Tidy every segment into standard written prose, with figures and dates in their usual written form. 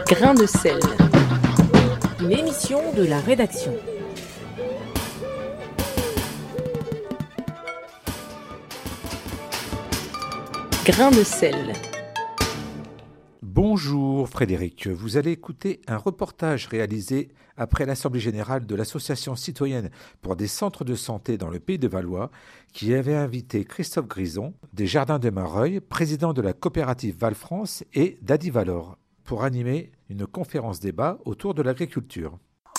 Grain de sel, une émission de la rédaction. Grain de sel. Bonjour Frédéric, vous allez écouter un reportage réalisé après l'Assemblée générale de l'Association citoyenne pour des centres de santé dans le Pays de Valois qui avait invité Christophe Grison des Jardins de Mareuil, président de la coopérative Val-France et d'Adi Valor, pour animer une conférence-débat autour de l'agriculture.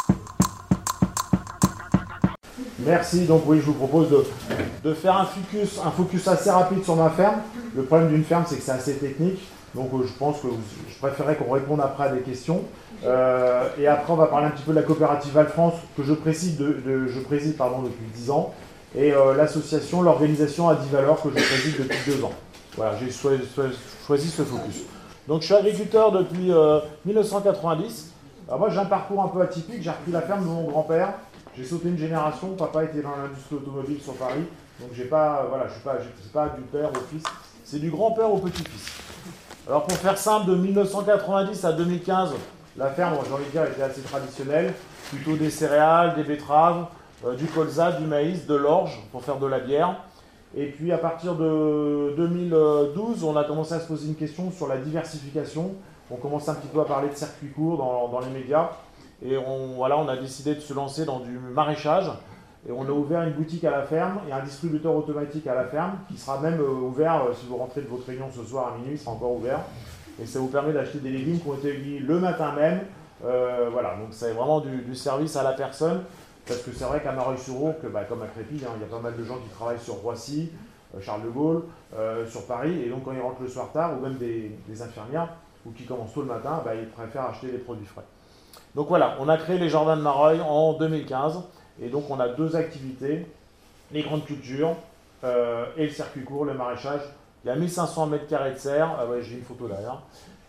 Merci, donc oui, je vous propose de faire un focus assez rapide sur ma ferme. Le problème d'une ferme, c'est que c'est assez technique, donc je pense que je préférerais qu'on réponde après à des questions. Et après, on va parler un petit peu de la coopérative Val-France, que je préside depuis 10 ans, et l'association, l'organisation Adi Valor, que je préside depuis 2 ans. Voilà, j'ai choisi ce focus. Donc je suis agriculteur depuis 1990. Alors moi, j'ai un parcours un peu atypique, j'ai repris la ferme de mon grand-père. J'ai sauté une génération, papa était dans l'industrie automobile sur Paris, donc c'est pas du père au fils, c'est du grand-père au petit-fils. Alors pour faire simple, de 1990 à 2015, la ferme, j'ai envie de dire, était assez traditionnelle, plutôt des céréales, des betteraves, du colza, du maïs, de l'orge pour faire de la bière. Et puis à partir de 2012, on a commencé à se poser une question sur la diversification. On commence un petit peu à parler de circuits courts dans les médias. Et on a décidé de se lancer dans du maraîchage. Et on a ouvert une boutique à la ferme et un distributeur automatique à la ferme qui sera même ouvert, si vous rentrez de votre réunion ce soir à minuit, il sera encore ouvert. Et ça vous permet d'acheter des légumes qui ont été cueillis le matin même. Donc c'est vraiment du service à la personne. Parce que c'est vrai qu'à Mareuil-sur-Ourcq, comme à Crépy, il y a pas mal de gens qui travaillent sur Roissy, Charles de Gaulle, sur Paris. Et donc quand ils rentrent le soir tard, ou même des infirmières, ou qui commencent tôt le matin, ils préfèrent acheter des produits frais. Donc voilà, on a créé les Jardins de Mareuil en 2015, et donc on a 2 activités, les grandes cultures et le circuit court, le maraîchage. Il y a 1500 m² de serre, j'ai une photo derrière,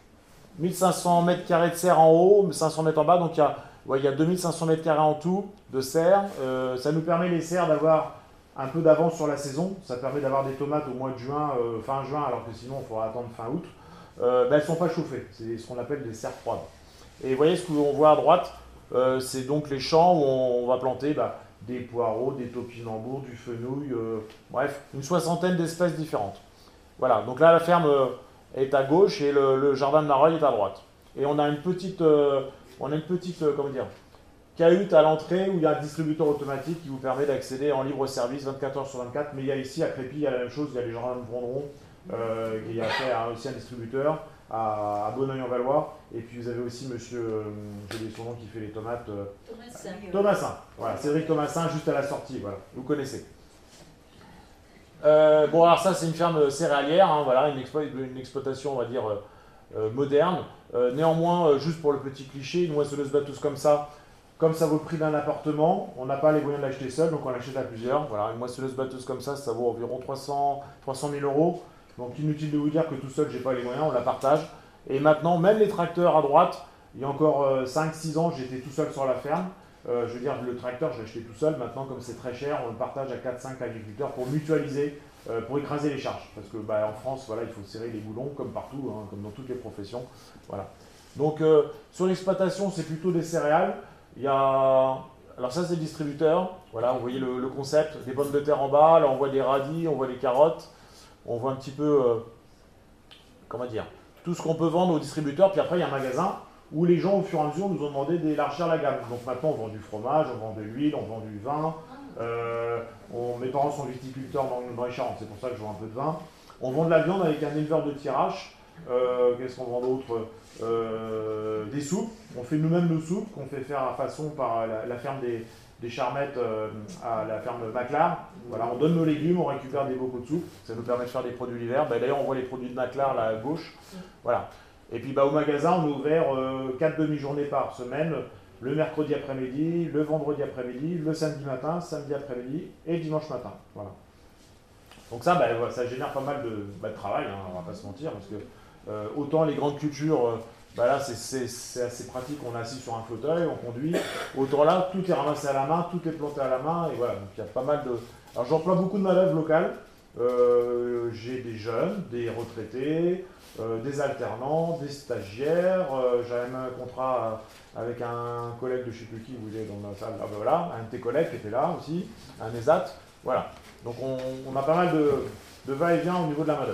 1500 m² de serre en haut, 500 mètres en bas, donc il y a 2500 m² en tout de serre. Ça nous permet les serres d'avoir un peu d'avance sur la saison, ça permet d'avoir des tomates au mois de juin, fin juin, alors que sinon il faudra attendre fin août. Elles ne sont pas chauffées, c'est ce qu'on appelle des serres froides. Et vous voyez ce qu'on voit à droite, c'est donc les champs où on va planter des poireaux, des topinambours, du fenouil, bref, une 60aine d'espèces différentes. Voilà, donc là la ferme est à gauche et le jardin de Mareuil est à droite. Et on a une petite, cahute à l'entrée où il y a un distributeur automatique qui vous permet d'accéder en libre service 24 heures sur 24. Mais il y a ici à Crépy, il y a la même chose, il y a les jardins de Vendron, il y a aussi un distributeur à Bonneuil-en-Valois, et puis vous avez aussi monsieur, j'ai oublié son nom, qui fait les tomates, Thomasin, voilà, Cédric Thomasin, juste à la sortie, voilà, vous connaissez. Alors ça c'est une ferme céréalière, une exploitation on va dire moderne, néanmoins juste pour le petit cliché, une moissonneuse batteuse comme ça vaut le prix d'un appartement, on n'a pas les moyens de l'acheter seul, donc on l'achète à plusieurs, voilà, une moissonneuse batteuse comme ça vaut environ 300 000 euros. Donc inutile de vous dire que tout seul, j'ai pas les moyens, on la partage. Et maintenant, même les tracteurs à droite, il y a encore 5-6 ans, j'étais tout seul sur la ferme. Le tracteur, je l'ai acheté tout seul. Maintenant, comme c'est très cher, on le partage à 4-5 agriculteurs pour mutualiser, pour écraser les charges. Parce que en France, voilà, il faut serrer les boulons, comme partout, comme dans toutes les professions. Voilà. Donc, sur l'exploitation, c'est plutôt des céréales. Alors ça, c'est le distributeur. Voilà, vous voyez le concept, des pommes de terre en bas. Là, on voit des radis, on voit des carottes. On voit un petit peu, tout ce qu'on peut vendre aux distributeurs. Puis après, il y a un magasin où les gens, au fur et à mesure, nous ont demandé d'élargir la gamme. Donc maintenant, on vend du fromage, on vend de l'huile, on vend du vin. Mes parents sont viticulteurs dans les Charentes, c'est pour ça que je vends un peu de vin. On vend de la viande avec un éleveur de tirage. Qu'est-ce qu'on vend d'autre? Des soupes. On fait nous-mêmes nos soupes, qu'on fait faire à façon par la ferme des Charmettes à la ferme Maclar. Voilà, on donne nos légumes, on récupère des bocaux de soupe, ça nous permet de faire des produits l'hiver. D'ailleurs, on voit les produits de Maclar là à gauche. Voilà. Et puis au magasin, on est ouvert 4 demi-journées par semaine, le mercredi après-midi, le vendredi après-midi, le samedi matin, samedi après-midi et le dimanche matin. Voilà. Donc ça, ça génère pas mal de travail, on va pas se mentir, parce que autant les grandes cultures. Là, c'est assez pratique, on est assis sur un fauteuil, on conduit. Autant là, tout est ramassé à la main, tout est planté à la main, et voilà. Donc il y a pas mal de. Alors j'emploie beaucoup de main-d'œuvre locale, j'ai des jeunes, des retraités, des alternants, des stagiaires. J'avais même un contrat avec un collègue de je ne sais plus qui, vous voyez dans la salle, voilà, un de tes collègues qui était là aussi, un ESAT. Voilà. Donc on a pas mal de va-et-vient au niveau de la main-d'œuvre.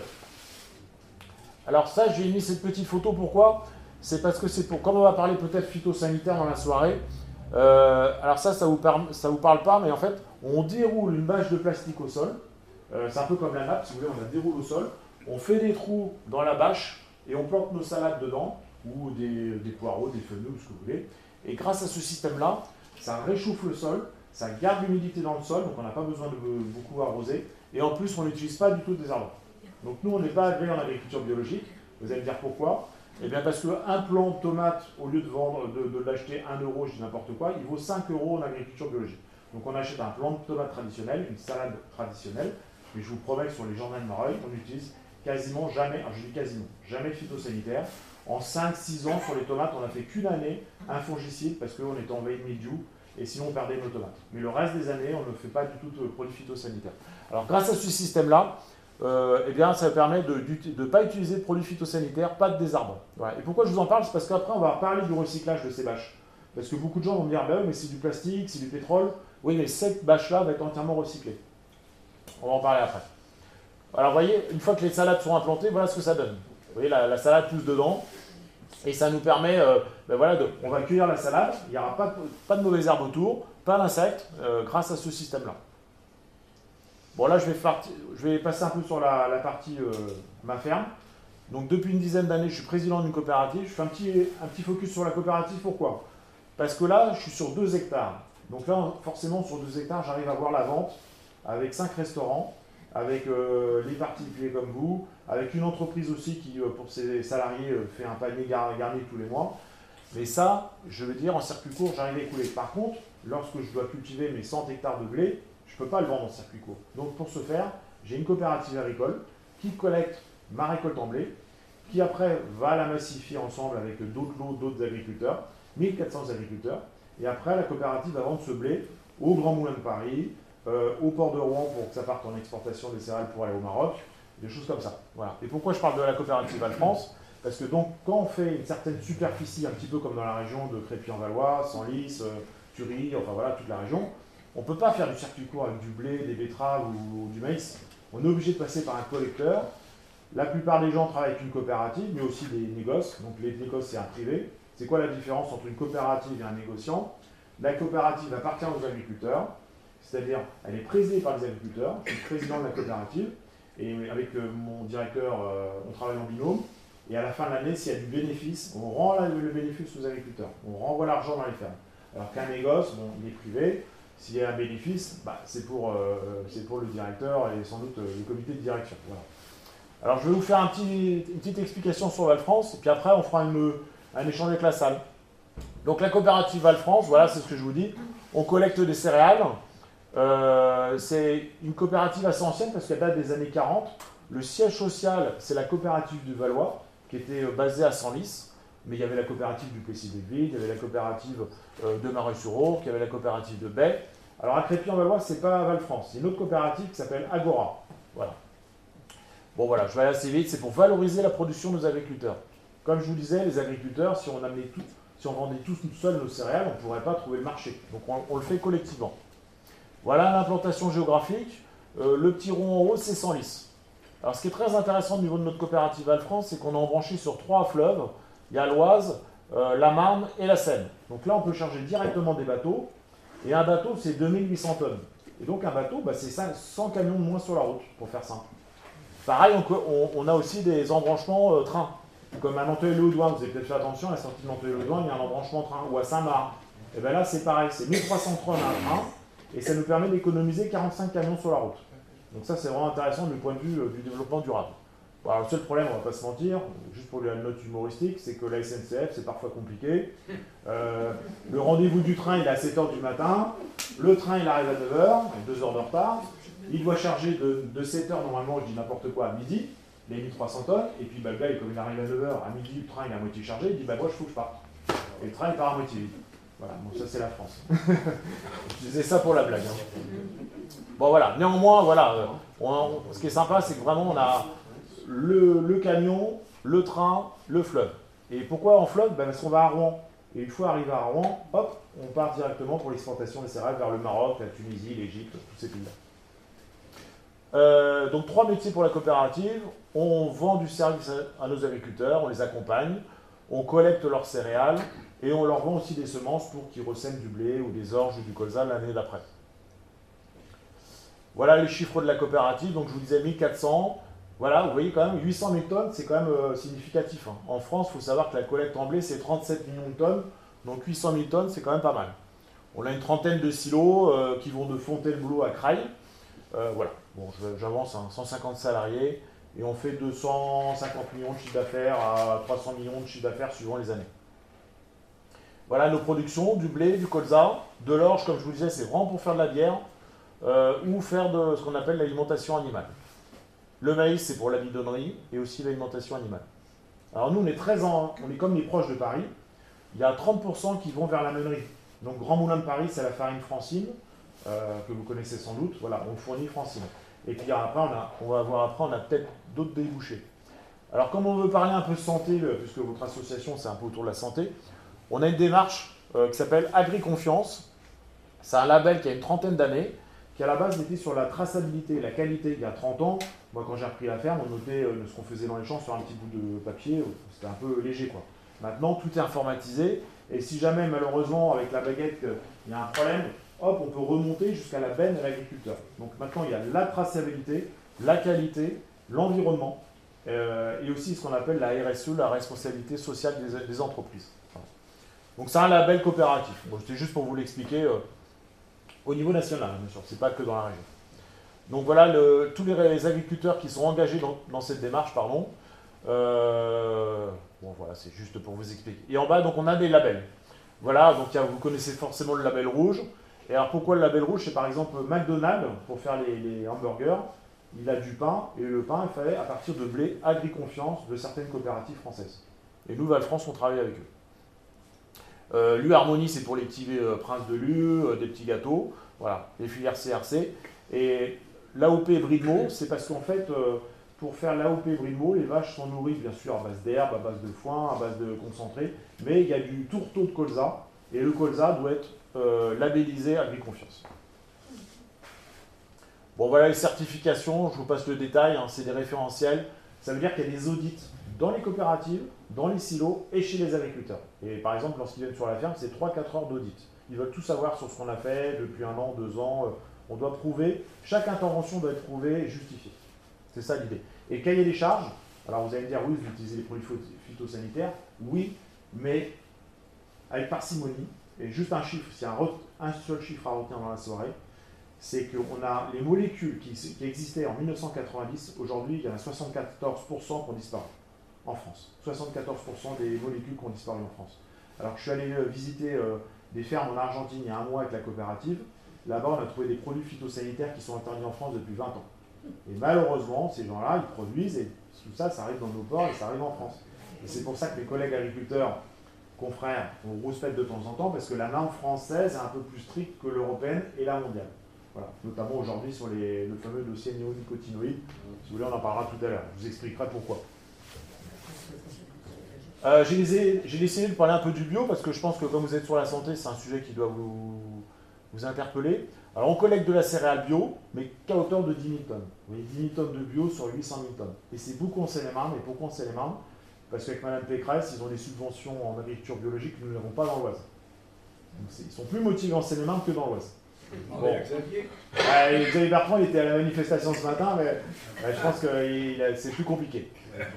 Alors ça, j'ai mis cette petite photo, pourquoi? C'est parce que c'est pour, comme on va parler peut-être phytosanitaire dans la soirée, alors ça vous parle pas, mais en fait, on déroule une bâche de plastique au sol. C'est un peu comme la nappe, si vous voulez, on la déroule au sol. On fait des trous dans la bâche et on plante nos salades dedans, ou des poireaux, des fenouils, ou ce que vous voulez. Et grâce à ce système-là, ça réchauffe le sol, ça garde l'humidité dans le sol, donc on n'a pas besoin de beaucoup arroser. Et en plus, on n'utilise pas du tout de désherbant. Donc nous, on n'est pas agréé en agriculture biologique. Vous allez me dire pourquoi? Eh bien parce qu'un plant de tomate, au lieu de l'acheter 1 euro, je dis n'importe quoi, il vaut 5 euros en agriculture biologique. Donc on achète un plant de tomate traditionnel, une salade traditionnelle, mais je vous promets que sur les jardins de Mareuil, on n'utilise quasiment jamais, alors je dis quasiment, jamais de phytosanitaire. En 5-6 ans, sur les tomates, on n'a fait qu'une année un fongicide parce qu'on était envahi de mildiou et sinon on perdait nos tomates. Mais le reste des années, on ne fait pas du tout de produits phytosanitaires. Alors grâce à ce système-là, eh bien, ça permet de ne pas utiliser de produits phytosanitaires, pas de désherbants. Voilà. Et pourquoi je vous en parle? C'est parce qu'après, on va parler du recyclage de ces bâches. Parce que beaucoup de gens vont me dire, bah oui, mais c'est du plastique, c'est du pétrole. Oui, mais cette bâche-là va être entièrement recyclée. On va en parler après. Alors, vous voyez, une fois que les salades sont implantées, voilà ce que ça donne. Vous voyez, la salade pousse dedans. Et ça nous permet, voilà, on va cueillir la salade, il n'y aura pas de mauvaises herbes autour, pas d'insectes, grâce à ce système-là. Bon, là, je vais passer un peu sur la partie ma ferme. Donc, depuis une dizaine d'années, je suis président d'une coopérative. Je fais un petit focus sur la coopérative. Pourquoi? Parce que là, je suis sur 2 hectares. Donc là, forcément, sur 2 hectares, j'arrive à voir la vente avec 5 restaurants, avec les particuliers comme vous, avec une entreprise aussi qui, pour ses salariés, fait un panier garni tous les mois. Mais ça, je veux dire, en circuit court, j'arrive à écouler. Par contre, lorsque je dois cultiver mes 100 hectares de blé, je ne peux pas le vendre en circuit court. Donc pour ce faire, j'ai une coopérative agricole qui collecte ma récolte en blé, qui après va la massifier ensemble avec d'autres lots, d'autres agriculteurs, 1400 agriculteurs. Et après, la coopérative va vendre ce blé au Grand Moulin de Paris, au port de Rouen pour que ça parte en exportation des céréales pour aller au Maroc, des choses comme ça. Voilà. Et pourquoi je parle de la coopérative Val-France? Parce que donc, quand on fait une certaine superficie, un petit peu comme dans la région de Crépy-en-Valois, Senlis, Thury, enfin voilà, toute la région, on ne peut pas faire du circuit court avec du blé, des betteraves ou du maïs. On est obligé de passer par un collecteur. La plupart des gens travaillent avec une coopérative, mais aussi des négoces. Donc les négoces, c'est un privé. C'est quoi la différence entre une coopérative et un négociant? La coopérative appartient aux agriculteurs, c'est-à-dire elle est présidée par les agriculteurs. Je suis président de la coopérative, et avec mon directeur, on travaille en binôme. Et à la fin de l'année, s'il y a du bénéfice, on rend le bénéfice aux agriculteurs. On renvoie l'argent dans les fermes. Alors qu'un négoce, bon, il est privé. S'il y a un bénéfice, bah, c'est pour le directeur et sans doute le comité de direction. Voilà. Alors je vais vous faire une petite explication sur Val-France, et puis après on fera un échange avec la salle. Donc la coopérative Val-France, voilà, c'est ce que je vous dis. On collecte des céréales. C'est une coopérative assez ancienne parce qu'elle date des années 40. Le siège social, c'est la coopérative du Valois, qui était basée à Senlis. Mais il y avait la coopérative du Plessis-Belleville, il y avait la coopérative de Mareuil-sur-Aurc, il y avait la coopérative de Bay. Alors à Crépy-en-Valois, c'est pas Val-France, c'est une autre coopérative qui s'appelle Agora. Voilà. Bon voilà, je vais aller assez vite, c'est pour valoriser la production de nos agriculteurs. Comme je vous disais, les agriculteurs, si on vendait tous seuls nos céréales, on ne pourrait pas trouver le marché. Donc on le fait collectivement. Voilà l'implantation géographique. Le petit rond en haut, c'est Senlis. Alors ce qui est très intéressant au niveau de notre coopérative Val-France, c'est qu'on est embranché sur 3 fleuves. Il y a l'Oise, la Marne et la Seine. Donc là, on peut charger directement des bateaux. Et un bateau, c'est 2800 tonnes. Et donc un bateau, bah, c'est 100 camions de moins sur la route, pour faire simple. Pareil, on a aussi des embranchements train. Comme à Nanteuil-le-Haudouin, vous avez peut-être fait attention, à la sortie de Nanteuil-le-Haudouin, il y a un embranchement train. Ou à Saint-Marc. Et bien là, c'est pareil, c'est 1300 tonnes un train. Et ça nous permet d'économiser 45 camions sur la route. Donc ça, c'est vraiment intéressant du point de vue du développement durable. Bon, alors, le seul problème, on ne va pas se mentir, juste pour la note humoristique, c'est que la SNCF, c'est parfois compliqué. Le rendez-vous du train, il est à 7h du matin. Le train, il arrive à 9h, avec 2 heures de retard. Il doit charger de 7h, normalement, je dis n'importe quoi, à midi, les 1300 tonnes. Et puis, bah, le gars, comme il arrive à 9h, à midi, le train, il est à moitié chargé. Il dit, bah, moi, il faut que je parte. Et le train, il part à moitié vide. Voilà, bon, ça c'est la France. Je disais ça pour la blague. Hein. Bon voilà, néanmoins, voilà, ce qui est sympa, c'est que vraiment on a le camion, le train, le fleuve. Et pourquoi en fleuve? Parce qu'on va à Rouen. Et une fois arrivé à Rouen, hop, on part directement pour l'exportation des céréales vers le Maroc, la Tunisie, l'Égypte, tous ces pays-là. Donc 3 métiers pour la coopérative. On vend du service à nos agriculteurs, on les accompagne, on collecte leurs céréales et on leur vend aussi des semences pour qu'ils ressèment du blé ou des orges ou du colza l'année d'après. Voilà les chiffres de la coopérative. Donc je vous disais 1400. Voilà, vous voyez quand même 800 000 tonnes, c'est quand même significatif. Hein. En France, il faut savoir que la collecte en blé, c'est 37 millions de tonnes. Donc 800 000 tonnes, c'est quand même pas mal. On a une trentaine de silos qui vont de Fontainebleau à Creil. Voilà, bon, j'avance, hein, 150 salariés et on fait 250 millions de chiffre d'affaires à 300 millions de chiffre d'affaires suivant les années. Voilà nos productions, du blé, du colza, de l'orge, comme je vous disais, c'est vraiment pour faire de la bière ou faire de ce qu'on appelle l'alimentation animale. Le maïs, c'est pour la bidonnerie et aussi l'alimentation animale. Alors nous, on est comme les proches de Paris. Il y a 30% qui vont vers la meunerie. Donc Grand Moulin de Paris, c'est la farine Francine, que vous connaissez sans doute. Voilà, on fournit Francine. Et puis après, on a peut-être d'autres débouchés. Alors comme on veut parler un peu de santé, puisque votre association, c'est un peu autour de la santé, on a une démarche qui s'appelle Agri-Confiance. C'est un label qui a une trentaine d'années, qui à la base était sur la traçabilité et la qualité. Il y a 30 ans, moi quand j'ai repris la ferme, on notait ce qu'on faisait dans les champs sur un petit bout de papier, c'était un peu léger quoi. Maintenant tout est informatisé, et si jamais malheureusement avec la baguette il y a un problème, hop, on peut remonter jusqu'à la benne à l'agriculteur. Donc maintenant il y a la traçabilité, la qualité, l'environnement, et aussi ce qu'on appelle la RSE, la responsabilité sociale des entreprises. Voilà. Donc c'est un label coopératif. Bon, c'était juste pour vous l'expliquer. Au niveau national, bien sûr, c'est pas que dans la région. Donc voilà, tous les agriculteurs qui sont engagés dans cette démarche, pardon. Bon voilà, c'est juste pour vous expliquer. Et en bas, donc on a des labels. Voilà, donc vous connaissez forcément le label rouge. Et alors pourquoi le label rouge? C'est par exemple McDonald's, pour faire les hamburgers, il a du pain, et le pain est fait à partir de blé Agri-Confiance de certaines coopératives françaises. Et nous, Val-France, on travaille avec eux. L'U Harmonie, c'est pour les petits princes de l'U, des petits gâteaux, voilà, les filières CRC. Et l'AOP Brie-de-Meaux, c'est parce qu'en fait, pour faire l'AOP Brie-de-Meaux, les vaches sont nourries bien sûr à base d'herbe, à base de foin, à base de concentré, mais il y a du tourteau de colza, et le colza doit être labellisé Agri-Confiance. Bon voilà les certifications, je vous passe le détail, hein, c'est des référentiels, ça veut dire qu'il y a des audits dans les coopératives, dans les silos et chez les agriculteurs. Et par exemple, lorsqu'ils viennent sur la ferme, c'est 3-4 heures d'audit. Ils veulent tout savoir sur ce qu'on a fait depuis 1 an, 2 ans. On doit prouver, chaque intervention doit être prouvée et justifiée. C'est ça l'idée. Et cahier des charges, alors vous allez me dire, oui, vous utilisez les produits phytosanitaires, oui, mais avec parcimonie, et juste un chiffre, s'il y a un seul chiffre à retenir dans la soirée, c'est qu'on a les molécules qui existaient en 1990, aujourd'hui, il y en a 74% qui ont disparu. En France. 74% des molécules qui ont disparu en France. Alors que je suis allé visiter des fermes en Argentine il y a 1 mois avec la coopérative, là-bas on a trouvé des produits phytosanitaires qui sont interdits en France depuis 20 ans. Et malheureusement, ces gens-là, ils produisent et tout ça, ça arrive dans nos ports et ça arrive en France. Et c'est pour ça que mes collègues agriculteurs, confrères, on rouspète de temps en temps parce que la norme française est un peu plus stricte que l'européenne et la mondiale. Voilà. Notamment aujourd'hui sur le fameux dossier néonicotinoïdes. Si vous voulez, on en parlera tout à l'heure. Je vous expliquerai pourquoi. J'ai essayé de parler un peu du bio parce que je pense que comme vous êtes sur la santé, c'est un sujet qui doit vous interpeller. Alors on collecte de la céréale bio, mais qu'à hauteur de 10 000 tonnes. Vous voyez, 10 000 tonnes de bio sur 800 000 tonnes. Et c'est beaucoup en Seine-et-Marne. Et pourquoi en Seine-et-Marne? Parce qu'avec Mme Pécresse, ils ont des subventions en agriculture biologique que nous n'avons pas dans l'Oise. Ils sont plus motivés en Seine-et-Marne que dans l'Oise. Bon. Xavier Bertrand, il était à la manifestation ce matin, mais je pense que c'est plus compliqué.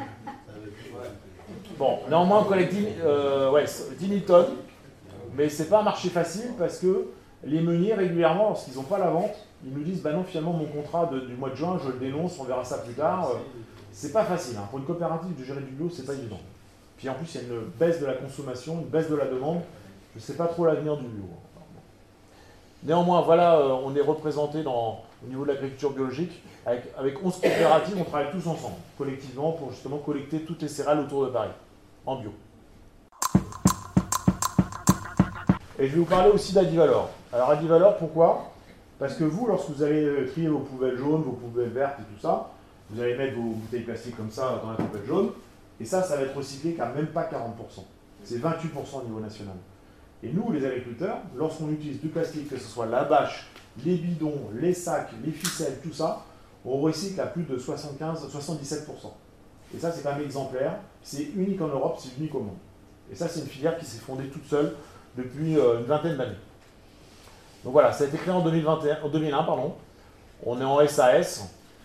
Bon, néanmoins, on collecte 10 000 tonnes, mais c'est pas un marché facile parce que les meuniers, régulièrement, lorsqu'ils n'ont pas la vente, ils nous disent, bah non, finalement, mon contrat du mois de juin, je le dénonce, on verra ça plus tard. C'est pas facile. Hein. Pour une coopérative de gérer du bio, c'est pas évident. Puis en plus, il y a une baisse de la consommation, une baisse de la demande. Je ne sais pas trop l'avenir du bio. Néanmoins, voilà, on est représenté au niveau de l'agriculture biologique. Avec 11 coopératives, on travaille tous ensemble, collectivement, pour justement collecter toutes les céréales autour de Paris, en bio. Et je vais vous parler aussi d'Adivalor. Alors Adivalor, pourquoi? Parce que vous, lorsque vous allez trier vos poubelles jaunes, vos poubelles vertes et tout ça, vous allez mettre vos bouteilles plastiques comme ça dans la poubelle jaune, et ça va être recyclé qu'à même pas 40%. C'est 28% au niveau national. Et nous, les agriculteurs, lorsqu'on utilise du plastique, que ce soit la bâche, les bidons, les sacs, les ficelles, tout ça, on recycle à plus de 77%. Et ça, c'est quand même exemplaire. C'est unique en Europe, c'est unique au monde. Et ça, c'est une filière qui s'est fondée toute seule depuis une vingtaine d'années. Donc voilà, ça a été créé en 2001, pardon. On est en SAS.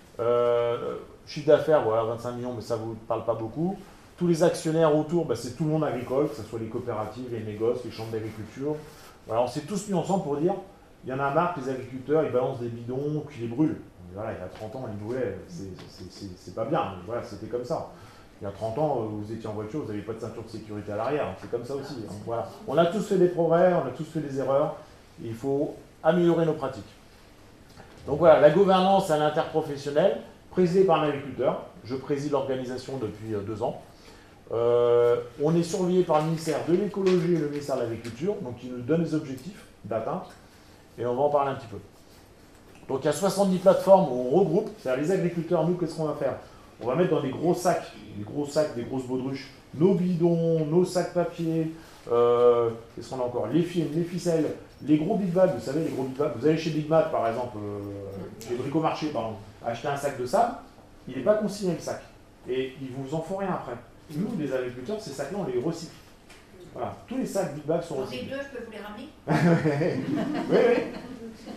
Chiffre d'affaires, voilà, 25 millions, mais ça ne vous parle pas beaucoup. Tous les actionnaires autour, c'est tout le monde agricole, que ce soit les coopératives, les négoces, les chambres d'agriculture. Voilà, on s'est tous mis ensemble pour dire, il y en a marre que les agriculteurs, ils balancent des bidons, puis ils les brûlent. Voilà, il y a 30 ans, ils brûlaient, c'est pas bien, mais voilà, c'était comme ça. Il y a 30 ans, vous étiez en voiture, vous n'avez pas de ceinture de sécurité à l'arrière, c'est comme ça aussi. Voilà. On a tous fait des progrès, on a tous fait des erreurs, et il faut améliorer nos pratiques. Donc voilà, la gouvernance à l'interprofessionnel, présidée par un agriculteur. Je préside l'organisation depuis 2 ans. On est surveillé par le ministère de l'écologie et le ministère de l'agriculture, donc ils nous donnent des objectifs d'atteinte, et on va en parler un petit peu. Donc il y a 70 plateformes où on regroupe, c'est-à-dire les agriculteurs, nous, qu'est-ce qu'on va faire? On va mettre dans des grosses grosses baudruches, nos bidons, nos sacs papier, qu'est-ce qu'on a encore? Les films, les ficelles, les gros big bags, vous savez, les gros big bags. Vous allez chez Big Mac, par exemple, chez Bricomarché, pardon, acheter un sac de sable, il n'est pas consigné le sac. Et ils ne vous en font rien après. Nous, les agriculteurs, ces sacs-là, on les recycle. Voilà, tous les sacs big bags sont recyclés. Les deux, je peux vous les ramener? Oui.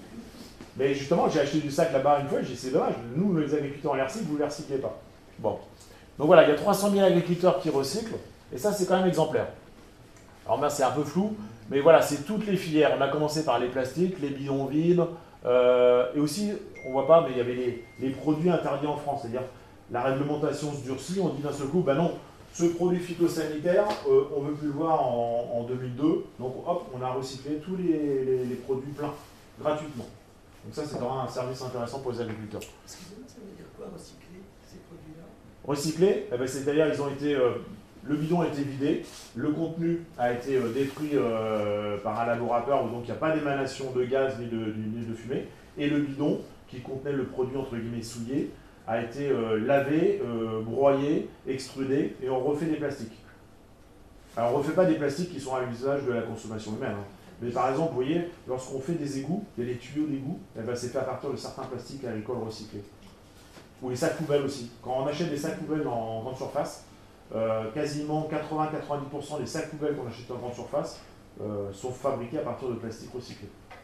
Mais justement, j'ai acheté du sac là-bas une fois, j'ai dit c'est dommage, nous les agriculteurs on les recycle, vous ne les recyclez pas. Bon. Donc voilà, il y a 300 000 agriculteurs qui recyclent, et ça c'est quand même exemplaire. Alors là c'est un peu flou, mais voilà, c'est toutes les filières. On a commencé par les plastiques, les bidons vides, et aussi, on ne voit pas, mais il y avait les produits interdits en France, c'est-à-dire la réglementation se durcit, on dit d'un seul coup, ben non, ce produit phytosanitaire, on ne veut plus le voir en 2002, donc hop, on a recyclé tous les produits pleins, gratuitement. Donc ça, c'est vraiment un service intéressant pour les agriculteurs. Excusez-moi, ça veut dire quoi, recycler ces produits-là? Recycler, c'est-à-dire ils ont été, le bidon a été vidé, le contenu a été détruit par un laboratoire où donc il n'y a pas d'émanation de gaz ni de fumée, et le bidon, qui contenait le produit entre guillemets souillé, a été lavé, broyé, extrudé, et on refait des plastiques. Alors on ne refait pas des plastiques qui sont à l'usage de la consommation humaine, hein. Mais par exemple, vous voyez, lorsqu'on fait des égouts, il y a les tuyaux d'égout, c'est fait à partir de certains plastiques agricoles recyclés. Ou les sacs poubelles aussi. Quand on achète des sacs poubelles en grande surface, quasiment 80-90% des sacs poubelles qu'on achète en grande surface sont fabriqués à partir de plastique recyclé.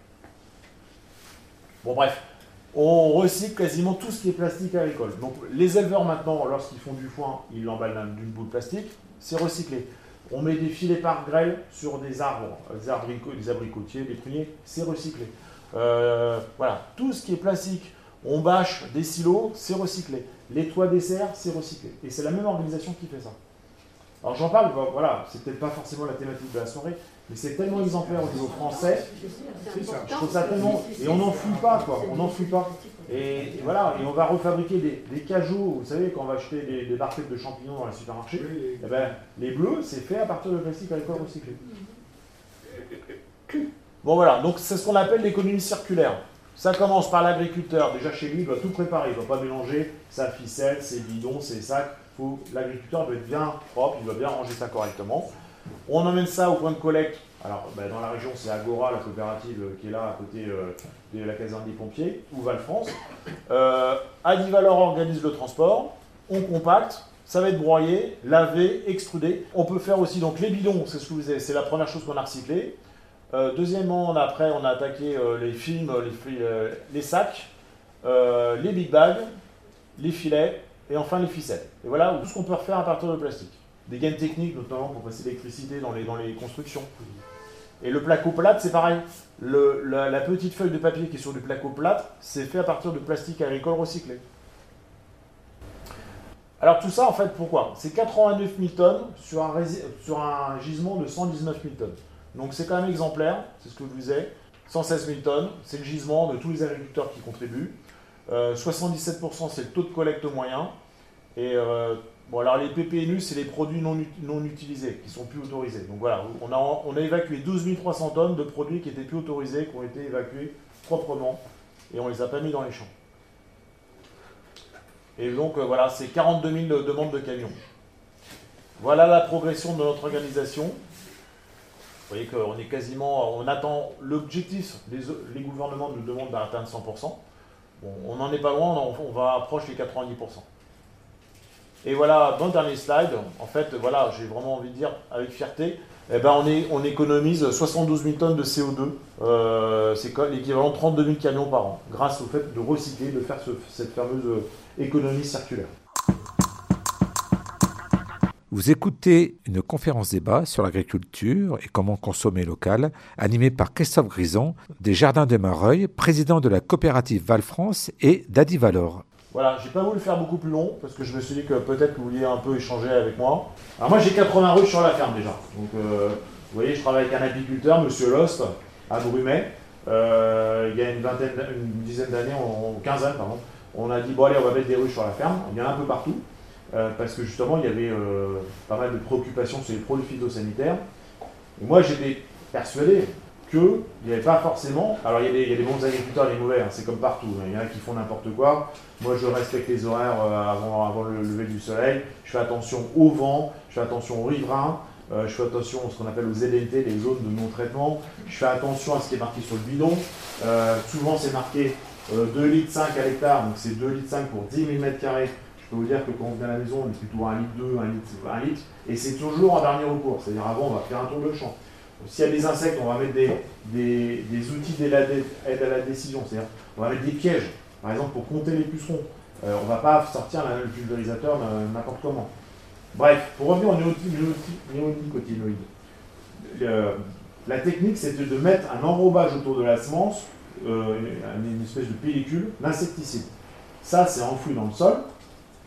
Bon bref, on recycle quasiment tout ce qui est plastique agricole. Donc les éleveurs maintenant, lorsqu'ils font du foin, ils l'emballent d'une boule plastique, c'est recyclé. On met des filets par grêle sur des arbres, des abricotiers, des pruniers, c'est recyclé. Voilà, tout ce qui est plastique, on bâche des silos, c'est recyclé. Les toits des serres, c'est recyclé. Et c'est la même organisation qui fait ça. Alors j'en parle, voilà, c'est peut-être pas forcément la thématique de la soirée, mais c'est tellement exemplaire au niveau français, je trouve ça tellement... Et on n'en fouille pas, quoi, on n'en fouille pas. Et voilà, et on va refabriquer des cajots, vous savez, quand on va acheter des barquettes de champignons dans les supermarchés, eh ben, les bleus, c'est fait à partir de plastique agricole recyclé. Bon voilà, donc c'est ce qu'on appelle l'économie circulaire. Ça commence par l'agriculteur, déjà chez lui, il doit tout préparer, il ne doit pas mélanger sa ficelle, ses bidons, ses sacs. L'agriculteur doit être bien propre, il doit bien ranger ça correctement. On emmène ça au point de collecte. Alors, dans la région, c'est Agora, la coopérative qui est là, à côté de la caserne des pompiers, ou Val-France. Adivalor organise le transport, on compacte, ça va être broyé, lavé, extrudé. On peut faire aussi donc les bidons, c'est ce que vous avez, c'est la première chose qu'on a recyclée. Deuxièmement, après, on a attaqué les films, les sacs, les big bags, les filets, et enfin les ficelles. Et voilà tout ce qu'on peut refaire à partir de plastique. Des gaines techniques, notamment pour passer l'électricité dans les constructions. Et le placo-plâtre, c'est pareil. La petite feuille de papier qui est sur du placo-plâtre, c'est fait à partir de plastique agricole recyclé. Alors tout ça, en fait, pourquoi? C'est 89 000 tonnes sur un gisement de 119 000 tonnes. Donc c'est quand même exemplaire, c'est ce que je vous disais. 116 000 tonnes, c'est le gisement de tous les agriculteurs qui contribuent. 77% c'est le taux de collecte moyen. Et Bon, alors les PPNU, c'est les produits non utilisés, qui sont plus autorisés. Donc voilà, on a évacué 12 300 tonnes de produits qui étaient plus autorisés, qui ont été évacués proprement, et on les a pas mis dans les champs. Et donc voilà, c'est 42 000 demandes de camions. Voilà la progression de notre organisation. Vous voyez qu'on est quasiment, on attend l'objectif, les gouvernements nous demandent d'atteindre 100%. Bon, on n'en est pas loin, on va approcher les 90%. Et voilà, bon dernier slide. En fait, voilà, j'ai vraiment envie de dire avec fierté, eh ben on économise 72 000 tonnes de CO2. C'est l'équivalent de 32 000 camions par an, grâce au fait de recycler, de faire cette fameuse économie circulaire. Vous écoutez une conférence débat sur l'agriculture et comment consommer local, animée par Christophe Grison, des Jardins de Mareuil, président de la coopérative Val-France et d'Adi Valor. Voilà, j'ai pas voulu le faire beaucoup plus long, parce que je me suis dit que peut-être que vous vouliez un peu échanger avec moi. Alors moi j'ai 80 ruches sur la ferme déjà. Donc vous voyez, je travaille avec un apiculteur, Monsieur Lost, à Brumet. Il y a une dizaine d'années, une quinzaine, pardon, on a dit bon allez, on va mettre des ruches sur la ferme. Il y en a un peu partout. Parce que justement, il y avait pas mal de préoccupations sur les produits phytosanitaires. Et moi, j'étais persuadé qu'il n'y avait pas forcément... Alors, il y a des bons agriculteurs et des mauvais, hein, c'est comme partout. Il y en a qui font n'importe quoi. Moi, je respecte les horaires avant le lever du soleil. Je fais attention au vent, je fais attention aux riverains, je fais attention à ce qu'on appelle aux ZNT, les zones de non-traitement. Je fais attention à ce qui est marqué sur le bidon. Souvent, c'est marqué 2,5 litres à l'hectare, donc c'est 2,5 litres pour 10 000 m². Je peux vous dire que quand on vient à la maison, on est plutôt à 1,2 litre, 1 litre, et c'est toujours en dernier recours. C'est-à-dire avant, on va faire un tour de champ. S'il y a des insectes, on va mettre des outils d'aide à la décision. C'est-à-dire, on va mettre des pièges, par exemple, pour compter les pucerons. On ne va pas sortir le pulvérisateur n'importe comment. Bref, pour revenir aux néonicotinoïdes, la technique, c'est de mettre un enrobage autour de la semence, une espèce de pellicule, l'insecticide. Ça, c'est enfoui dans le sol. D'accord ?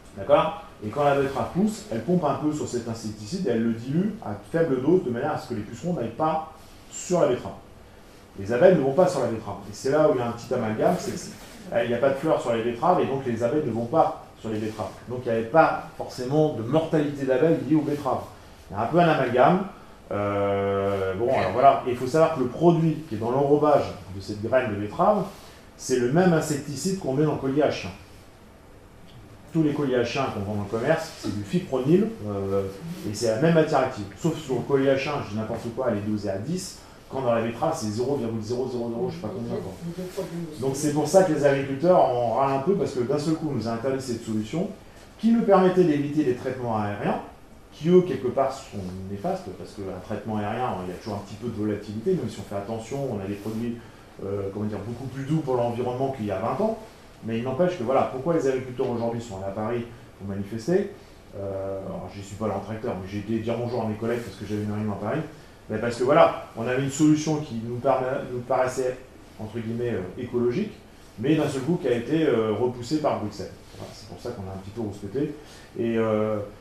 Et quand la betterave pousse, elle pompe un peu sur cet insecticide et elle le dilue à faible dose de manière à ce que les pucerons n'aillent pas sur la betterave. Les abeilles ne vont pas sur la betterave. Et c'est là où il y a un petit amalgame, c'est qu'il n'y a pas de fleurs sur les betteraves et donc les abeilles ne vont pas sur les betteraves. Donc il n'y avait pas forcément de mortalité d'abeilles liée aux betteraves. Il y a un peu un amalgame. Bon, alors voilà. Et il faut savoir que le produit qui est dans l'enrobage de cette graine de betterave, c'est le même insecticide qu'on met dans le collier à chien. Tous les colliers à chien qu'on vend dans le commerce, c'est du fipronil, et c'est la même matière active. Sauf sur le collier à chien, je dis n'importe quoi, elle est dosée à 10, quand dans la betterave, c'est 0,000, je ne sais pas combien. Quoi. Donc c'est pour ça que les agriculteurs en râlent un peu, parce que d'un seul coup, on nous a interdit cette solution, qui nous permettait d'éviter les traitements aériens, qui eux, quelque part, sont néfastes, parce qu'un traitement aérien, il y a toujours un petit peu de volatilité, même si on fait attention, on a des produits beaucoup plus doux pour l'environnement qu'il y a 20 ans. Mais il n'empêche que voilà, pourquoi les agriculteurs aujourd'hui sont allés à Paris pour manifester, alors je ne suis pas leur tracteur, mais j'ai été dire bonjour à mes collègues parce que j'avais une réunion à Paris, mais parce que voilà, on avait une solution qui nous paraissait, entre guillemets, écologique, mais d'un seul coup qui a été repoussée par Bruxelles. Voilà, c'est pour ça qu'on a un petit peu rouspété. Et pourquoi ?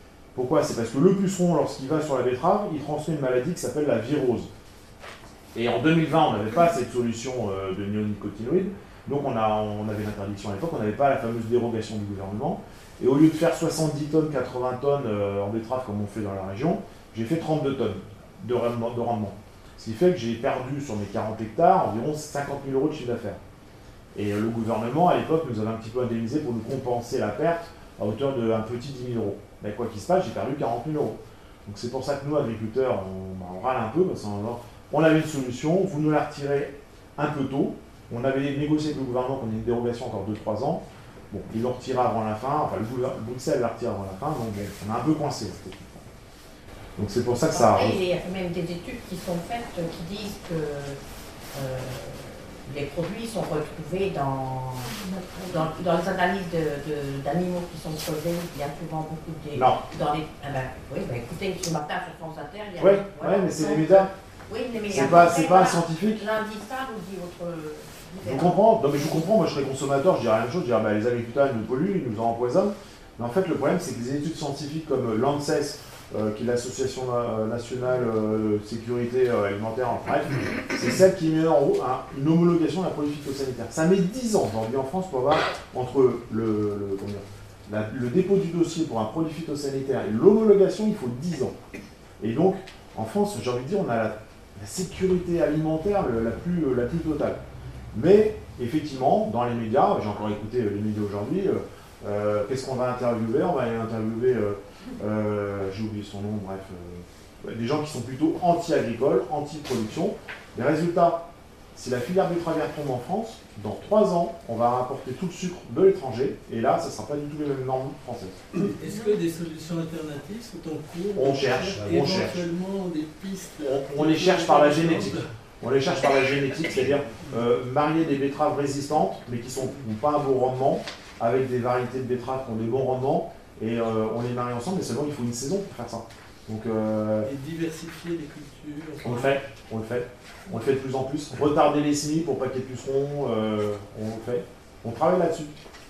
C'est parce que le puceron, lorsqu'il va sur la betterave, il transmet une maladie qui s'appelle la virose. Et en 2020, on n'avait pas cette solution de néonicotinoïdes. Donc on avait l'interdiction à l'époque, on n'avait pas la fameuse dérogation du gouvernement. Et au lieu de faire 70 tonnes, 80 tonnes en betterave comme on fait dans la région, j'ai fait 32 tonnes de rendement. Ce qui fait que j'ai perdu sur mes 40 hectares environ 50 000 euros de chiffre d'affaires. Et le gouvernement à l'époque nous avait un petit peu indemnisé pour nous compenser la perte à hauteur d'un petit 10 000 euros. Mais quoi qu'il se passe, j'ai perdu 40 000 euros. Donc c'est pour ça que nous, agriculteurs, on râle un peu, parce qu'on avait une solution, vous nous la retirez un peu tôt. On avait négocié avec le gouvernement qu'on ait une dérogation encore 2-3 ans. Bon, ils l'ont retiré avant la fin, enfin Bruxelles l'a retiré avant la fin, donc on a un peu coincé. Donc c'est pour ça que ça arrive. Il y a même des études qui sont faites qui disent que les produits sont retrouvés dans les analyses d'animaux qui sont creusés. Il y a souvent beaucoup de... Non. Oui, écoutez, ce matin sur France Inter, il y a... Oui, mais c'est les médias. Oui, mais c'est pas un scientifique. Lundi, ça nous dit autre... Je comprends, non mais je comprends, moi je serais consommateur, je dirais la même chose, je dirais les agriculteurs ils nous polluent, ils nous en empoisonnent. Mais en fait le problème c'est que les études scientifiques comme l'ANSES, qui est l'Association nationale de sécurité alimentaire, bref, c'est celle qui met en haut une homologation d'un produit phytosanitaire. Ça met 10 ans aujourd'hui en France pour avoir entre le dépôt du dossier pour un produit phytosanitaire et l'homologation, il faut 10 ans. Et donc, en France, j'ai envie de dire, on a la sécurité alimentaire la plus totale. Mais, effectivement, dans les médias, j'ai encore écouté les médias aujourd'hui, qu'est-ce qu'on va interviewer? On va aller interviewer, j'ai oublié son nom, bref, des gens qui sont plutôt anti-agricoles, anti-production. Les résultats, si la filière betteravière tombe en France, dans 3 ans, on va rapporter tout le sucre de l'étranger, et là, ça ne sera pas du tout les mêmes normes françaises. Est-ce que des solutions alternatives sont en cours? On cherche. Éventuellement des pistes. On les cherche par la génétique. On les cherche par la génétique, c'est-à-dire marier des betteraves résistantes, mais qui n'ont pas un beau rendement, avec des variétés de betteraves qui ont des bons rendements, et on les marie ensemble, mais seulement il faut une saison pour faire ça. Donc, et diversifier les cultures. On le fait de plus en plus. Retarder les semis pour pas qu'il y ait de pucerons, on le fait. On travaille là-dessus.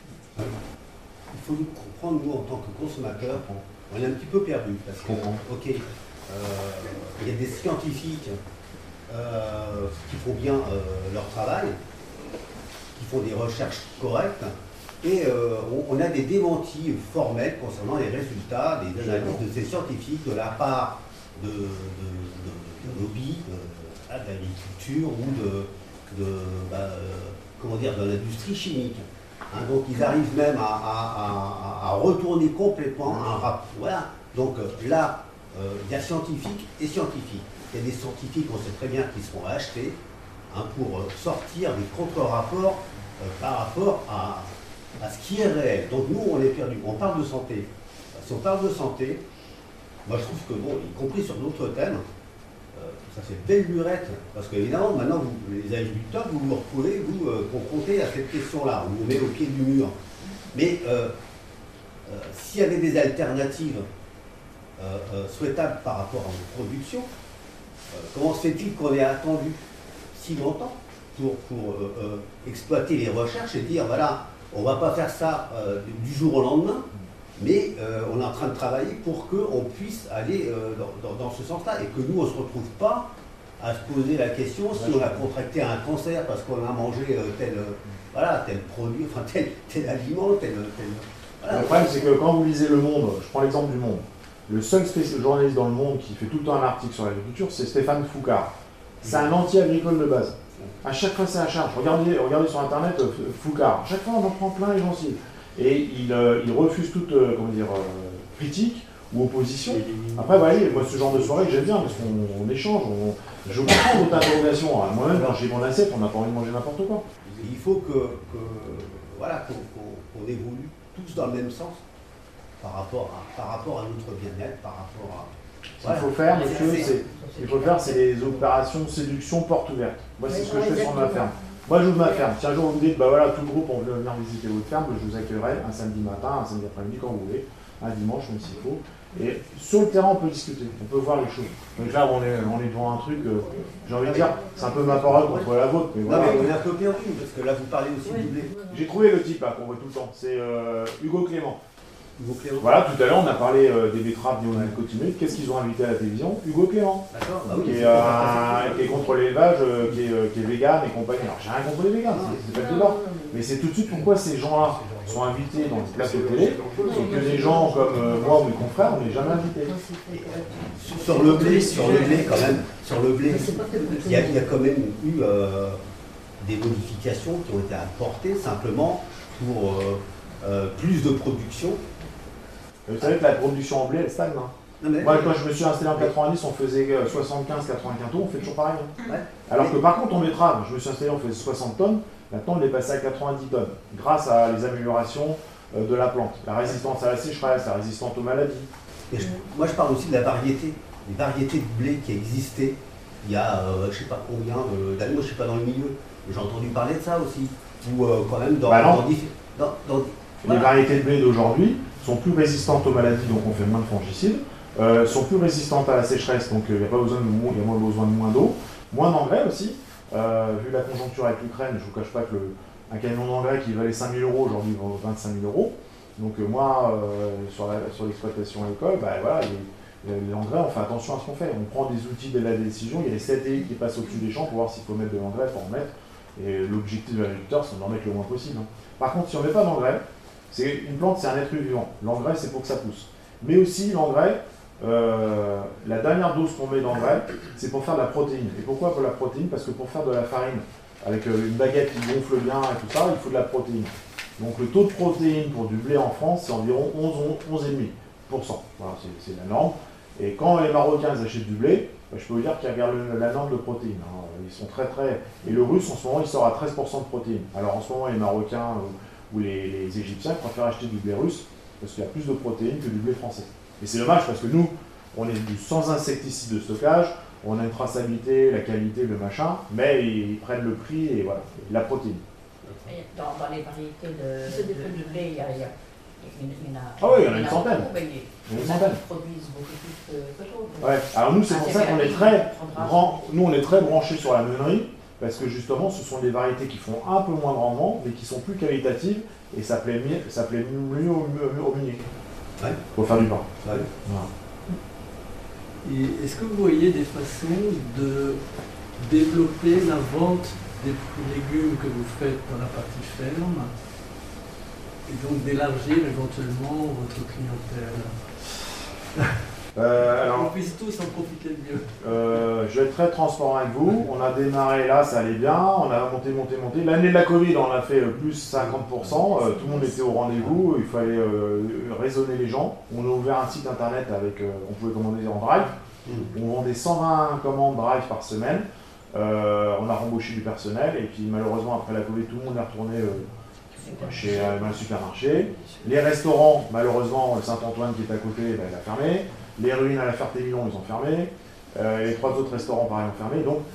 Il faut nous comprendre, nous, en tant que consommateurs, on est un petit peu perdus. Parce que, ok, il y a des scientifiques qui font bien leur travail, qui font des recherches correctes, et on a des démentis formels concernant les résultats des analyses de ces scientifiques de la part de lobbies d'agriculture ou de l'industrie chimique. Hein, donc ils arrivent même à retourner complètement un rapport. Voilà. Donc là, il y a scientifiques et scientifiques. Il y a des scientifiques, on sait très bien, qui seront achetés pour sortir des contre-rapports par rapport à ce qui est réel. Donc nous, on est perdus. On parle de santé. Si on parle de santé, moi je trouve que, bon, y compris sur d'autres thèmes, ça fait belle lurette. Parce qu'évidemment, maintenant, les agriculteurs, vous vous retrouvez, vous, confrontés à cette question-là. On vous met au pied du mur. Mais s'il y avait des alternatives souhaitables par rapport à nos productions, comment se fait-il qu'on ait attendu si longtemps pour exploiter les recherches et dire, voilà, on ne va pas faire ça du jour au lendemain, mais on est en train de travailler pour qu'on puisse aller dans ce sens-là et que nous, on ne se retrouve pas à se poser la question si on a contracté un cancer parce qu'on a mangé tel produit, enfin tel aliment, voilà. Le problème, c'est que quand vous lisez Le Monde, je prends l'exemple du Monde, le seul journaliste dans Le Monde qui fait tout le temps un article sur l'agriculture, c'est Stéphane Foucard. C'est un anti-agricole de base. À chaque fois, c'est à charge. Regardez sur Internet Foucard. À chaque fois, on en prend plein les gencives. Et il refuse toute critique ou opposition. Après, voyez, moi, ce genre de soirée que j'aime bien, parce qu'on échange, je comprends votre interrogation. Moi-même, quand j'ai mon assiette, on n'a pas envie de manger n'importe quoi. Il faut qu'on évolue tous dans le même sens par rapport à notre bien-être, par rapport à... Ce qu'il faut faire, monsieur, c'est les opérations séduction porte ouverte. Moi, c'est ce que je fais sur ma ferme. Moi, j'ouvre ma ferme. Si un jour vous me dites, bah voilà, tout le groupe, on veut venir visiter votre ferme, je vous accueillerai un samedi matin, un samedi après-midi, quand vous voulez, un dimanche, même s'il faut. Et sur le terrain, on peut discuter, on peut voir les choses. Donc là, on est devant un truc, j'ai envie de dire, c'est un peu ma parole contre la vôtre. Mais voilà. Non, mais on est un peu perdu, parce que là, vous parlez aussi du blé. J'ai trouvé le type qu'on voit tout le temps, c'est Hugo Clément. Voilà, tout à l'heure, on a parlé des betteraves néonicotinoïdes. Qu'est-ce qu'ils ont invité à la télévision? Hugo Clément. D'accord, bah oui, qui est contre l'élevage, qui est vegan et compagnie. Alors, j'ai rien contre les végans, c'est pas le débat. Mais c'est tout de suite pourquoi ces gens-là sont invités dans des plateaux de télé, et que des gens comme moi ou mes confrères, on n'est jamais invités. Sur le blé, quand même, il y a quand même eu des modifications qui ont été apportées simplement pour plus de production. Vous savez que la production en blé, elle stagne. Moi, quand je me suis installé en 90, on faisait 75-80 quintaux, on fait toujours pareil. Ouais. Alors que par contre, en betterave, je me suis installé, on faisait 60 tonnes, maintenant on est passé à 90 tonnes, grâce à les améliorations de la plante, la résistance à la sécheresse, la résistance aux maladies. Et moi, je parle aussi de la variété, des variétés de blé qui existaient il y a, je ne sais pas combien d'années, je ne suis pas dans le milieu, j'ai entendu parler de ça aussi, ou quand même Les variétés de blé d'aujourd'hui sont plus résistantes aux maladies, donc on fait moins de fongicides, sont plus résistantes à la sécheresse, donc il y a moins besoin de moins d'eau, moins d'engrais aussi. Vu la conjoncture avec l'Ukraine, je ne vous cache pas que un camion d'engrais qui valait 5 000 €, aujourd'hui vaut 25 000 €. Donc moi, sur l'exploitation agricole, voilà, l'engrais, on fait attention à ce qu'on fait. On prend des outils de la décision, il y a les satellites qui passent au-dessus des champs pour voir s'il faut mettre de l'engrais, il faut en mettre. Et l'objectif de l'agriculteur, c'est d'en mettre le moins possible. Par contre, si on ne met pas d'engrais, Une plante, c'est un être vivant. L'engrais, c'est pour que ça pousse. Mais aussi, l'engrais, la dernière dose qu'on met d'engrais, c'est pour faire de la protéine. Et pourquoi pour la protéine? Parce que pour faire de la farine, avec une baguette qui gonfle bien et tout ça, il faut de la protéine. Donc le taux de protéine pour du blé en France, c'est environ 11,5%. Voilà, c'est la norme. Et quand les Marocains achètent du blé, je peux vous dire qu'ils regardent la norme de protéines. Ils sont très. Et le russe, en ce moment, il sort à 13% de protéines. Alors en ce moment, les Marocains ou les Égyptiens préfèrent acheter du blé russe parce qu'il y a plus de protéines que du blé français. Et c'est dommage parce que nous, on est sans insecticides de stockage, on a une traçabilité, la qualité, le machin, mais ils prennent le prix et voilà, la protéine. Dans les variétés de blé, il y en a. Ah oui, il y en a une centaine. Une centaine. Ils produisent beaucoup plus que d'autres. Ouais. Alors nous, c'est pour ça qu'on est on est très branchés sur la meunerie, parce que justement, ce sont des variétés qui font un peu moins de rendement, mais qui sont plus qualitatives, et ça plaît mieux au meunier. Ouais. Pour faire du pain. Ouais. Voilà. Et est-ce que vous voyez des façons de développer la vente des légumes que vous faites dans la partie ferme et donc d'élargir éventuellement votre clientèle? Alors, qu'on puisse tous en profiter mieux. Je vais être très transparent avec vous. On a démarré là, ça allait bien. On a monté. L'année de la Covid, on a fait plus 50%. Tout le monde était au rendez-vous. Il fallait raisonner les gens. On a ouvert un site internet avec, on pouvait commander en drive. On vendait 120 commandes drive par semaine. On a rembauché du personnel. Et puis malheureusement, après la Covid, tout le monde est retourné chez un supermarché. Les restaurants, malheureusement, Saint-Antoine qui est à côté, il a fermé. Les ruines à la Ferté-Milon, ils ont fermé. Les 3 autres restaurants, pareil, ont fermé. Donc,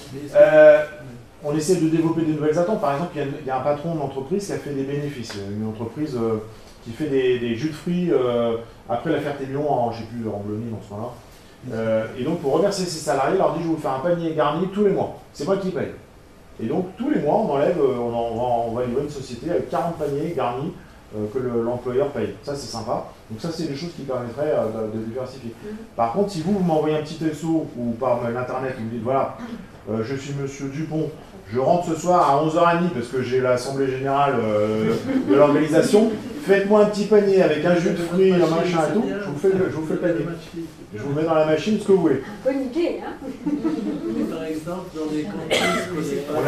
on essaie de développer des nouvelles attentes. Par exemple, il y a un patron d'entreprise qui a fait des bénéfices. Une entreprise qui fait des jus de fruits après la Ferté-Milon, je ne sais plus, en Blonie, dans ce moment-là. Et donc, pour remercier ses salariés, il leur dit, je vais vous faire un panier garni tous les mois. C'est moi qui paye. Et donc, tous les mois, on va livrer une société avec 40 paniers garnis que l'employeur paye. Ça, c'est sympa. Donc ça, c'est des choses qui permettraient de diversifier. Par contre, si vous m'envoyez un petit texto ou par l'internet, vous me dites, voilà, je suis monsieur Dupont, je rentre ce soir à 11h30 parce que j'ai l'assemblée générale de l'organisation, faites-moi un petit panier avec un jus de fruits, un machin et tout, je vous fais le panier. Je vous mets dans la machine ce que vous voulez. Bonne idée, hein? Par exemple, dans les cantines scolaires.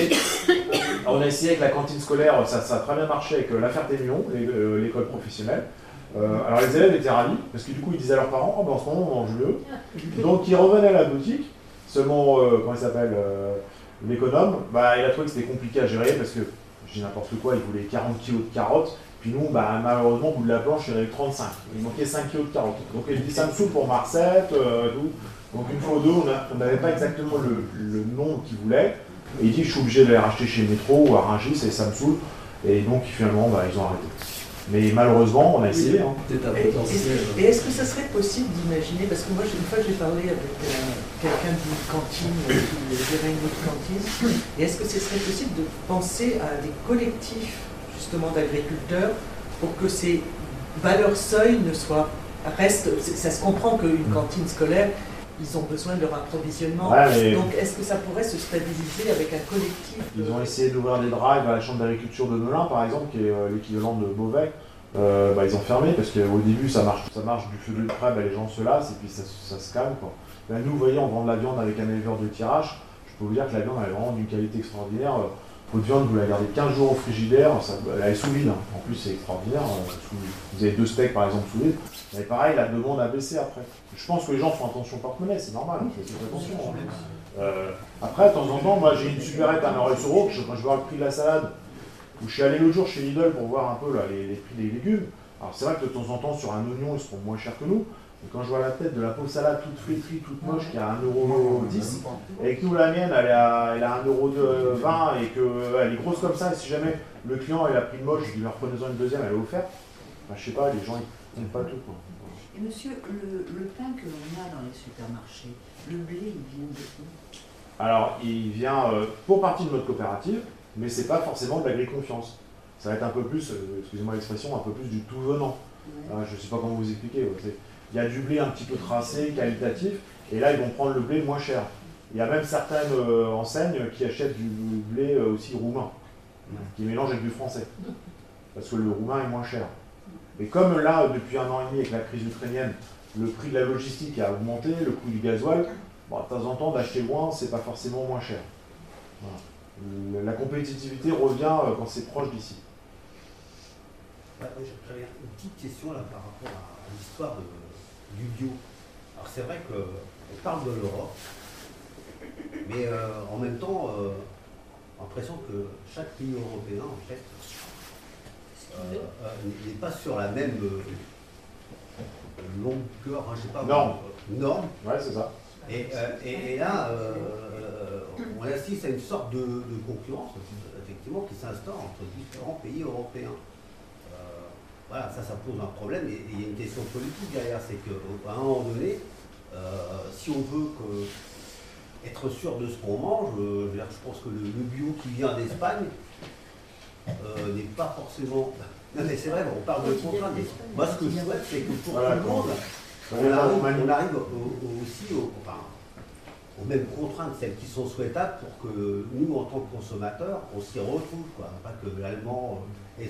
On a essayé avec la cantine scolaire, ça a très bien marché avec la Ferté-Milon, l'école professionnelle. Alors les élèves étaient ravis, parce que du coup ils disaient à leurs parents, en ce moment on mange mieux. Donc ils revenaient à la boutique, seulement, comment il s'appelle, l'économe, il a trouvé que c'était compliqué à gérer, parce que, je dis n'importe quoi, il voulait 40 kg de carottes, puis nous, malheureusement, au bout de la planche, il y en avait 35. Il manquait 5 kg de carottes. Donc il dit, ça me saoule pour Marcette, tout. Donc une fois ou deux, on n'avait pas exactement le nombre qu'il voulait. Et il dit, je suis obligé d'aller racheter chez Métro ou à Rungis, et ça me saoule. Et donc finalement, ils ont arrêté. Mais malheureusement, on a essayé. Et est-ce que ça serait possible d'imaginer, parce que moi une fois j'ai parlé avec quelqu'un d'une cantine qui gérait une autre cantine, et est-ce que ce serait possible de penser à des collectifs justement d'agriculteurs pour que ces valeurs seuil restent, ça se comprend qu'une cantine scolaire, ils ont besoin de leur approvisionnement. Donc est-ce que ça pourrait se stabiliser avec un collectif? Ils ont essayé d'ouvrir des drives à la chambre d'agriculture de Melun, par exemple, qui est l'équivalent de Beauvais. Ils ont fermé parce qu'au début ça marche du feu de près, les gens se lassent et puis ça se calme, quoi. Là, nous, vous voyez, on vend de la viande avec un éleveur de tirage. Je peux vous dire que la viande elle est vraiment d'une qualité extraordinaire. Votre viande, vous la gardez 15 jours au frigidaire, elle est sous vide. En plus, c'est extraordinaire. Vous avez 2 steaks par exemple sous vide. Mais pareil, la demande a baissé après. Je pense que les gens font attention au porte-monnaie, c'est normal. Faites attention. Après, de temps en temps, moi j'ai une supérette à Meureuil-sur-Aube, quand je vois le prix de la salade, où je suis allé l'autre jour chez Lidl pour voir un peu les prix des légumes. Alors c'est vrai que de temps en temps, sur un oignon, ils seront moins chers que nous. Et quand je vois la tête de la pauvre salade toute flétrie, toute moche, qui est à 1,10 €, et que nous, la mienne, elle est à 1,20 € et qu'elle est grosse comme ça, et si jamais le client il a pris une moche, il lui reprenez-en une deuxième, elle est offerte, je sais pas, les gens ils n'aiment pas tout, quoi. Et monsieur, le pain que l'on a dans les supermarchés, le blé, il vient de où? Alors, il vient pour partie de notre coopérative, mais c'est pas forcément de l'agri-confiance. Ça va être un peu plus, excusez-moi l'expression, un peu plus du tout venant. Je ne sais pas comment vous expliquer. Il y a du blé un petit peu tracé, qualitatif, et là ils vont prendre le blé moins cher. Il y a même certaines enseignes qui achètent du blé aussi roumain, qui mélangent avec du français. parce que le roumain est moins cher. Mais comme là, depuis 1 an et demi, avec la crise ukrainienne, le prix de la logistique a augmenté, le coût du gasoil, bon, de temps en temps, d'acheter loin, c'est pas forcément moins cher. Voilà. La compétitivité revient quand c'est proche d'ici. J'avais une petite question là par rapport à l'histoire du bio. Alors c'est vrai qu'on parle de l'Europe, mais en même temps, l'impression que chaque pays européen, en fait, n'est pas sur la même longueur, je sais pas, norme. Ouais, c'est ça. Et là, on assiste à une sorte de concurrence, effectivement, qui s'instaure entre différents pays européens. Voilà, ça pose un problème, et il y a une question politique derrière, c'est qu'à un moment donné, si on veut être sûr de ce qu'on mange, je pense que le bio qui vient d'Espagne n'est pas forcément... Non mais c'est vrai, on parle de contraintes, mais moi ce que je souhaite, c'est que pour tout le monde, on arrive aussi aux mêmes contraintes, celles qui sont souhaitables pour que nous, en tant que consommateurs, on s'y retrouve, quoi. Pas que l'Allemand ait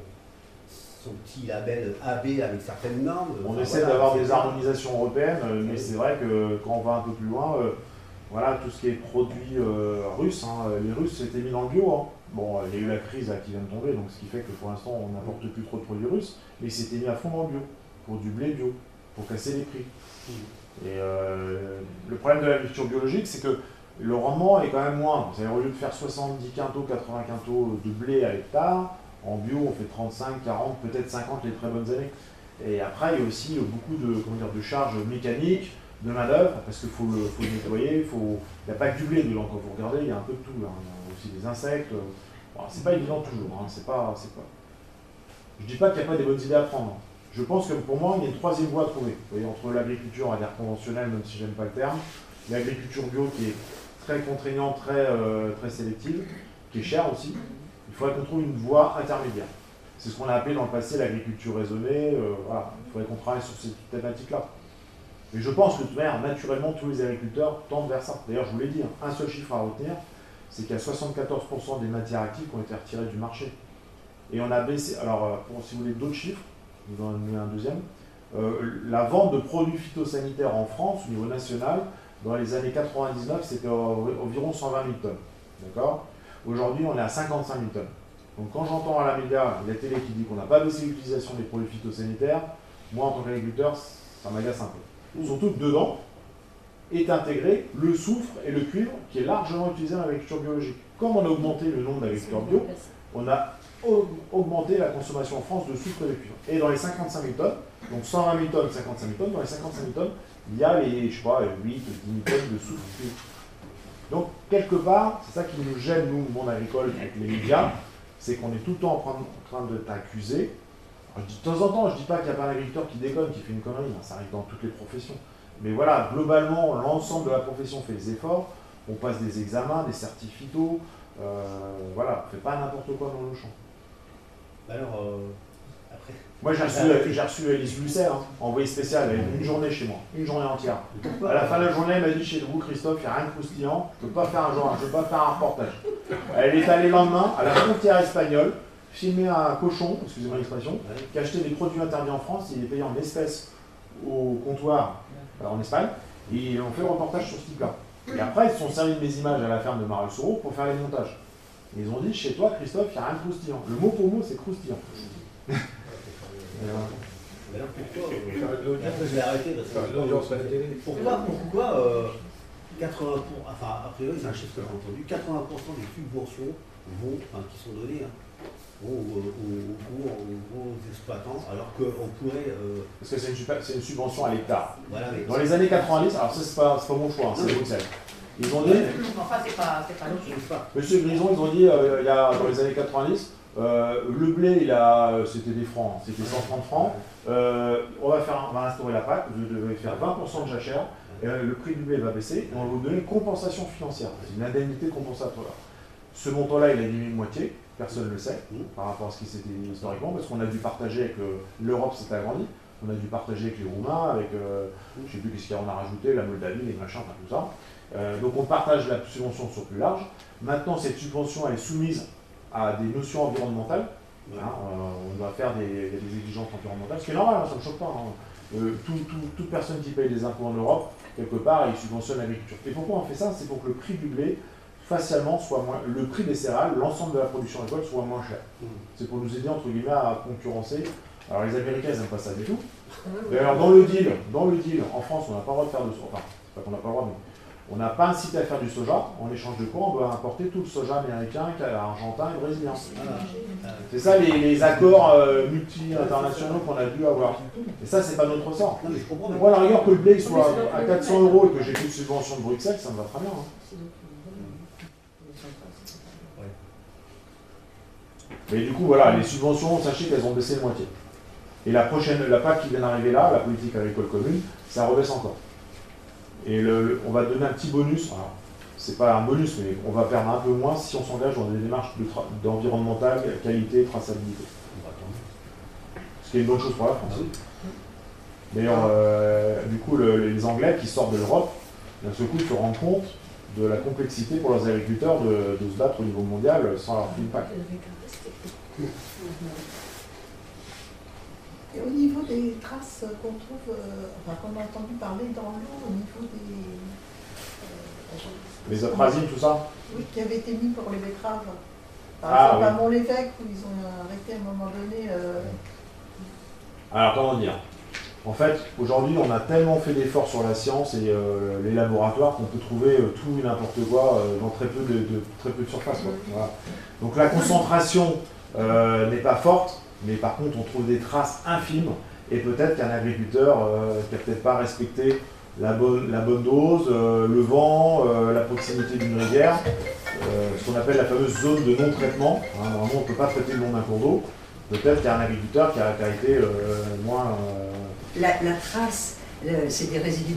son petit label AB avec certaines normes. On essaie d'avoir des harmonisations européennes, mais c'est vrai que quand on va un peu plus loin, voilà, tout ce qui est produit russe, les Russes s'étaient mis dans le bio. Hein. Bon, il y a eu la crise là, qui vient de tomber, donc ce qui fait que pour l'instant on n'apporte plus trop de produits russes, mais ils s'étaient mis à fond dans le bio, pour du blé bio, pour casser les prix. Et le problème de l'agriculture biologique, c'est que le rendement est quand même moindre. Au lieu de faire 70 quintaux, 80 quintaux de blé à l'hectare, en bio on fait 35, 40, peut-être 50 les très bonnes années. Et après il y a aussi beaucoup de charges mécaniques, de main d'œuvre, parce qu'il faut le nettoyer, il n'y a pas que du blé dedans, quand vous regardez, il y a un peu de tout. Hein. Il y a aussi des insectes. Bon, c'est pas évident toujours. Hein. Je dis pas qu'il n'y a pas des bonnes idées à prendre. Je pense que pour moi, il y a une troisième voie à trouver. Vous voyez, entre l'agriculture, on va dire conventionnelle, même si j'aime pas le terme, l'agriculture bio qui est très contraignante, très sélective, qui est chère aussi. Il faudrait qu'on trouve une voie intermédiaire. C'est ce qu'on a appelé dans le passé l'agriculture raisonnée. Voilà. Il faudrait qu'on travaille sur ces thématiques-là. Mais je pense que de toute manière, naturellement, tous les agriculteurs tendent vers ça. D'ailleurs, je vous l'ai dit, un seul chiffre à retenir, c'est qu'il y a 74% des matières actives qui ont été retirées du marché. Et on a baissé, alors si vous voulez d'autres chiffres, je vous en donner un deuxième, la vente de produits phytosanitaires en France, au niveau national, dans les années 99, c'était environ 120 000 tonnes. D'accord ? Aujourd'hui, on est à 55 000 tonnes. Donc quand j'entends à la média, la télé qui dit qu'on n'a pas baissé l'utilisation des produits phytosanitaires, moi en tant qu'agriculteur, ça m'agace un peu. Surtout que dedans est intégré le soufre et le cuivre qui est largement utilisé dans l'agriculture biologique. Comme on a augmenté le nombre d'agriculteurs bio, on a augmenté la consommation en France de soufre et de cuivre. Et dans les 55 000 tonnes, donc 120 000 tonnes, 55 000 tonnes, dans les 55 000 tonnes, il y a les, je sais pas, 8 ou 10 000 tonnes de soufre et de cuivre. Donc, quelque part, c'est ça qui nous gêne, nous, le monde agricole, avec les médias, c'est qu'on est tout le temps en train de t'accuser. De temps en temps, je ne dis pas qu'il n'y a pas un agriculteur qui déconne, qui fait une connerie, ça arrive dans toutes les professions. Mais voilà, globalement, l'ensemble de la profession fait des efforts, on passe des examens, des certificats, voilà, on ne fait pas n'importe quoi dans le champ. Alors, après... Moi j'ai reçu Elise Lucet, envoyée spéciale, elle est une journée chez moi, une journée entière. À la fin de la journée, elle m'a dit chez vous, Christophe, il n'y a rien de croustillant, je ne peux pas faire un reportage. Elle est allée le lendemain à la frontière espagnole, filmer un cochon, excusez-moi l'expression, qui achetait des produits interdits en France, il est payé en espèces au comptoir en Espagne, et ils ont fait le reportage sur ce type-là. Et après, ils se sont servis de mes images à la ferme de Marusoro pour faire les montages. Et ils ont dit, chez toi, Christophe, il n'y a rien de croustillant. Le mot pour mot, c'est croustillant. D'ailleurs, pourquoi je l'ai arrêté parce que pourquoi 80%, enfin, a priori, c'est un chiffre que j'ai entendu, 80% des subventions qui sont données aux exploitants, alors qu'on pourrait... Parce que c'est une subvention à l'hectare. Voilà, dans les années 90, alors ça, c'est pas mon choix, c'est Bruxelles. Ils ont dit... Enfin, c'est pas logique. Monsieur Grison, ils ont dit, dans les années 90, le blé, c'était des francs, c'était 130 francs. On va instaurer la PAC, vous devez faire 20% de jachère, et le prix du blé va baisser, et on va vous donner une compensation financière, c'est une indemnité compensatoire. Ce montant-là, il a diminué de moitié, personne ne le sait, par rapport à ce qui s'était historiquement, parce qu'on a dû partager avec l'Europe, s'est agrandi, on a dû partager avec les Roumains, avec, je ne sais plus qu'est-ce qu'on a rajouté, la Moldavie, les machins, enfin tout ça. Donc on partage la subvention sur plus large. Maintenant, cette subvention, elle est soumise à des notions environnementales On doit faire des exigences environnementales, ce qui est normal, ça ne me choque pas. Toute personne qui paye des impôts en Europe, quelque part, il subventionne l'agriculture. Et pourquoi on fait ça? C'est pour que le prix du blé, facialement, soit moins, le prix des céréales, l'ensemble de la production agricole soit moins cher. C'est pour nous aider, entre guillemets, à concurrencer. Alors les Américains, ils n'aiment pas ça du tout. D'ailleurs, dans le deal, en France, on n'a pas le droit de faire de soja. Enfin, c'est pas qu'on n'a pas le droit, mais on n'a pas incité à faire du soja. En échange de quoi, on doit importer tout le soja américain, argentin et brésilien. C'est ça les accords multi-internationaux qu'on a dû avoir. Et ça, c'est pas notre sort. Non, mais je comprends. Moi, à la rigueur, que le blé soit à 400 € et que j'ai plus de subvention de Bruxelles, ça me va très bien. Mais du coup, voilà, les subventions, sachez qu'elles ont baissé de moitié. Et la PAC qui vient d'arriver là, la politique agricole commune, ça rebaisse encore. Et on va donner un petit bonus. Alors, c'est pas un bonus, mais on va perdre un peu moins si on s'engage dans des démarches d'environnemental, qualité, traçabilité. Ce qui est une bonne chose pour la France. D'ailleurs, du coup, les Anglais qui sortent de l'Europe, d'un seul coup, se rendent compte de la complexité pour leurs agriculteurs de se battre au niveau mondial sans leur prix de PAC. Et au niveau des traces qu'on trouve, qu'on a entendu parler dans l'eau, au niveau des... Les atrazines, tout ça? Oui, qui avaient été mis pour les betteraves. Par exemple, à Mont-l'Évêque, où ils ont arrêté à un moment donné... Alors, comment dire? En fait, aujourd'hui, on a tellement fait d'efforts sur la science et les laboratoires qu'on peut trouver tout et n'importe quoi dans très peu de surface. Voilà. Donc la concentration n'est pas forte, mais par contre, on trouve des traces infimes. Et peut-être qu'un agriculteur qui n'a peut-être pas respecté la bonne dose, le vent, la proximité d'une rivière, ce qu'on appelle la fameuse zone de non-traitement. Normalement, on ne peut pas traiter le long d'un cours d'eau. Peut-être qu'il y a un agriculteur qui a été moins... La trace, c'est des résidus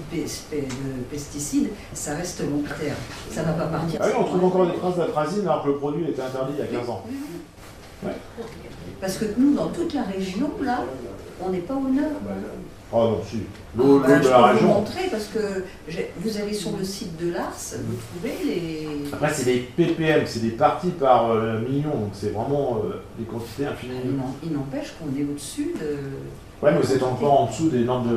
de pesticides, ça reste long terme. Ça ne va pas partir. Ah oui, on trouve encore des traces d'atrazine alors que le produit était interdit il y a 15 ans. Ouais. Parce que nous, dans toute la région, là, on n'est pas au nord. Oh non, si. L'eau de la je peux vous région. montrer parce que vous allez sur le site de l'Ars, vous trouvez les... Après, c'est des ppm, c'est des parties par million, donc c'est vraiment des quantités infinies. Il n'empêche qu'on est au-dessus de... Ouais, mais vous êtes encore en dessous des normes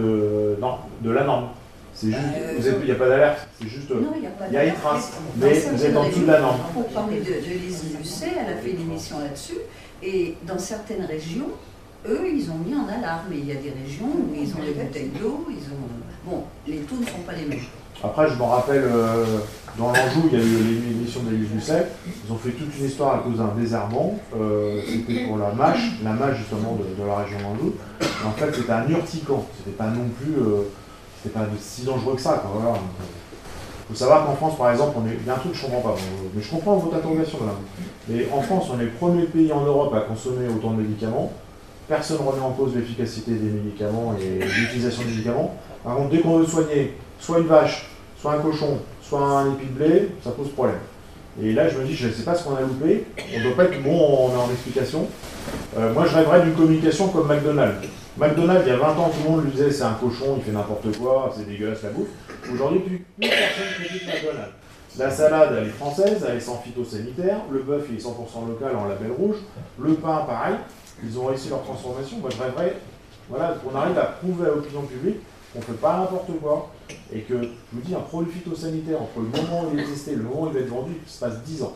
de la norme. C'est juste, il n'y a pas d'alerte, c'est juste, non, il y a pas il y a une trace, mais vous êtes en dessous de la norme. Pour parler de Lise Lucet, elle a fait une émission là-dessus, et dans certaines régions, eux, ils ont mis en alarme, et il y a des régions où ils ont les bouteilles d'eau, bon, les taux ne sont pas les mêmes. Après, je me rappelle, dans l'Anjou, il y a eu l'émission de Lise Lucet, ils ont fait toute une histoire à cause d'un désherbant, c'était pour la mâche justement de la région d'Anjou, en fait c'était un urticant, c'était pas non plus, c'était pas si dangereux que ça, quoi, voilà. Il faut savoir qu'en France, par exemple, il y a un truc que je ne comprends pas, mais je comprends votre interrogation, madame. Mais en France, on est le premier pays en Europe à consommer autant de médicaments, personne ne remet en cause l'efficacité des médicaments et l'utilisation des médicaments. Par contre, dès qu'on veut soigner soit une vache, soit un cochon, soit un épi de blé, ça pose problème. Et là, je me dis, je ne sais pas ce qu'on a loupé, on ne doit pas être bon en explication. Moi, je rêverais d'une communication comme McDonald's. McDonald's, il y a 20 ans, tout le monde lui disait c'est un cochon, il fait n'importe quoi, c'est dégueulasse la bouffe. Aujourd'hui, plus personne critique McDonald's. La salade, elle est française, elle est sans phytosanitaire. Le bœuf, il est 100% local en label rouge. Le pain, pareil. Ils ont réussi leur transformation. Moi, je rêverais qu'on arrive à prouver à l'opinion publique qu'on ne fait pas n'importe quoi. Et que, je vous dis, un produit phytosanitaire, entre le moment où il est testé et le moment où il va être vendu, il se passe 10 ans.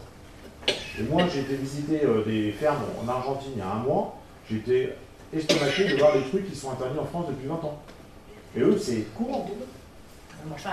Et moi, j'ai été visiter des fermes en Argentine il y a un mois. J'ai été estomaqué de voir des trucs qui sont interdits en France depuis 20 ans. Et eux, c'est courant. Enfin,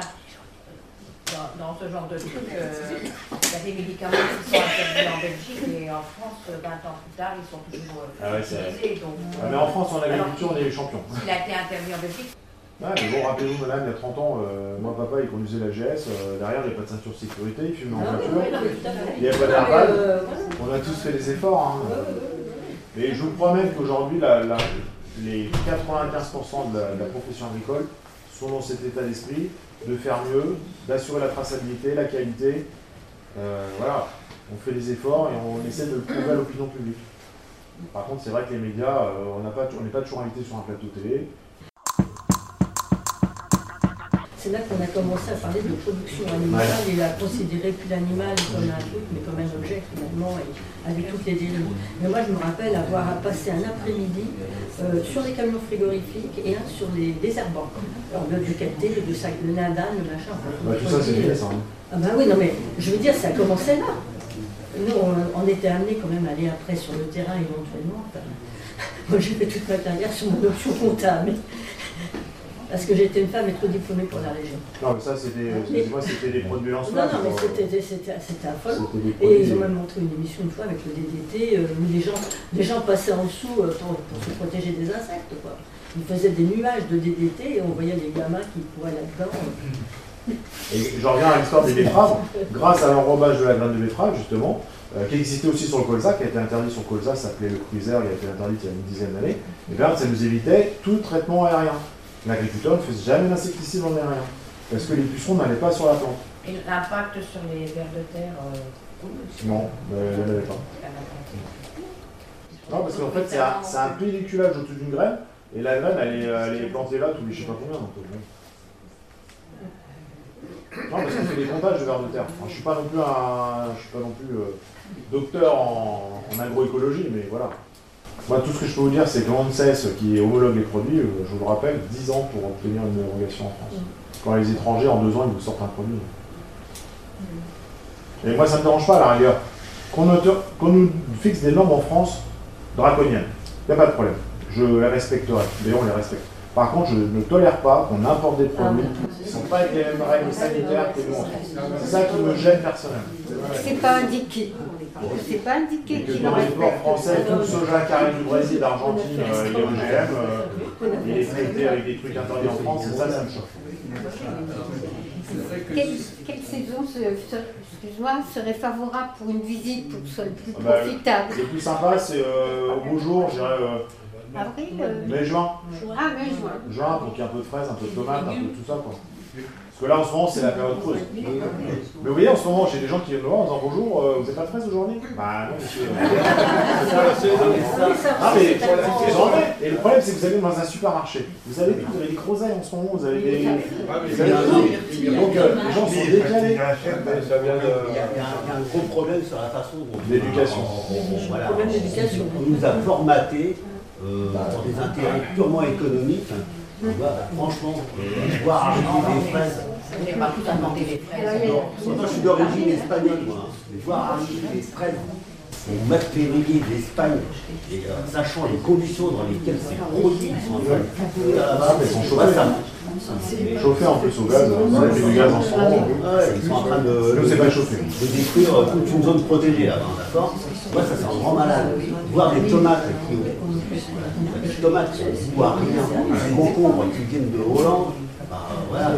dans ce genre de truc, il y a des médicaments qui sont interdits en Belgique et en France, 20 ans plus tard, ils sont toujours utilisés. Donc, mais en France, en agriculture, on est les champions. Il a été interdit en Belgique. Ouais, mais bon, rappelez-vous, madame, il y a 30 ans, moi, papa, il conduisait la GS, derrière, il n'y avait pas de ceinture de sécurité, il fumait en voiture, il n'y avait pas d'airbag. On a tous fait des efforts. Et je vous promets qu'aujourd'hui, les 95% de la profession agricole sont dans cet état d'esprit de faire mieux, d'assurer la traçabilité, la qualité. Voilà, on fait des efforts et on essaie de le prouver à l'opinion publique. Par contre, c'est vrai que les médias, on n'est pas toujours invité sur un plateau télé. c'est là qu'on a commencé à parler de production animale et à considérer plus l'animal comme un truc, mais comme un objet finalement, et avec toutes les dérives. Mais moi, je me rappelle avoir passé un après-midi sur les camions frigorifiques et un sur les désherbants. Alors, le Ducaté, le sac de Nadan, le machin. Tout ça, c'est bien ça. Ah ben oui, non mais je veux dire, ça commençait là. Nous, on était amenés quand même à aller après sur le terrain éventuellement. Enfin, moi, j'ai fait toute ma carrière sur mon option comptable. Parce que j'étais une femme et trop diplômée pour la région. Non, mais ça, c'était des produits en soi. Non, mais c'était affolant. Et ils ont même montré une émission une fois avec le DDT, où les gens passaient en dessous pour se protéger des insectes, quoi. Ils faisaient des nuages de DDT et on voyait les gamins qui couraient là-dedans. Et je reviens à l'histoire des betteraves. Grâce à l'enrobage de la graine de betterave, justement, qui existait aussi sur le colza, qui a été interdit sur le colza, ça s'appelait le cruiser, il a été interdit il y a une dizaine d'années, et bien ça nous évitait tout traitement aérien. L'agriculteur ne faisait jamais d'insecticide en aérien, parce que les pucerons n'allaient pas sur la plante. Et l'impact sur les vers de terre Non, elle n'avait pas. Non, parce qu'en fait, c'est un pelliculage autour d'une graine, et la graine, elle est plantée là tous les je sais pas combien. Donc, non, parce qu'on fait des comptages de vers de terre. Enfin, je ne suis pas non plus docteur en agroécologie, mais voilà. Moi, tout ce que je peux vous dire, c'est que l'ANSES, qui homologue les produits, je vous le rappelle, 10 ans pour obtenir une homologation en France. Quand les étrangers, en 2 ans, ils vous sortent un produit. Et moi, ça ne me dérange pas, à la rigueur. Qu'on nous fixe des normes en France draconiennes, il n'y a pas de problème. Je les respecterai. D'ailleurs, on les respecte. Par contre, je ne tolère pas qu'on importe des produits qui ne sont pas avec les mêmes règles sanitaires que nous en France. C'est ça qui me gêne personnellement. C'est pas indiqué. C'est pas indiqué que dans les ports français, tout le soja qui arrive du Brésil, d'Argentine, il est OGM, il est traité avec des trucs interdits en France, et ça me choque. Quelle saison serait favorable pour une visite, pour que ce soit le plus profitable? Le plus sympa, c'est au beau jour, je dirais avril, mai-juin. Ah, mai-juin. Juin, pour qu'il y ait un peu de fraises, un peu de tomates, un peu de tout ça, quoi. Parce que là, en ce moment, c'est la période creuse. Mais vous voyez, en ce moment, j'ai des gens qui viennent me voir en disant bonjour, vous n'êtes pas de fraises aujourd'hui? Bah non, monsieur. Ah, mais et le problème, c'est que vous allez dans un supermarché. Vous avez des groseilles en ce moment, vous avez des. Donc, les gens sont décalés. Il y a un gros problème sur la façon dont. L'éducation. Voilà. On nous a formatés pour des intérêts purement économiques. Franchement, voir arriver des fraises. On n'est pas tout inventer les fraises. Moi, je suis d'origine espagnole, moi. Mais voir arriver des fraises au Macpérillier d'Espagne, et sachant les conditions dans lesquelles ces produits sont ils sont chauffés. Chauffés en plus au gaz, avec du gaz en ce moment. Ils sont en train de détruire toute une zone protégée là-bas, d'accord? Moi, ça, c'est un grand malade. Voir des tomates qui voient rien, des concombres qui viennent de Hollande, voilà.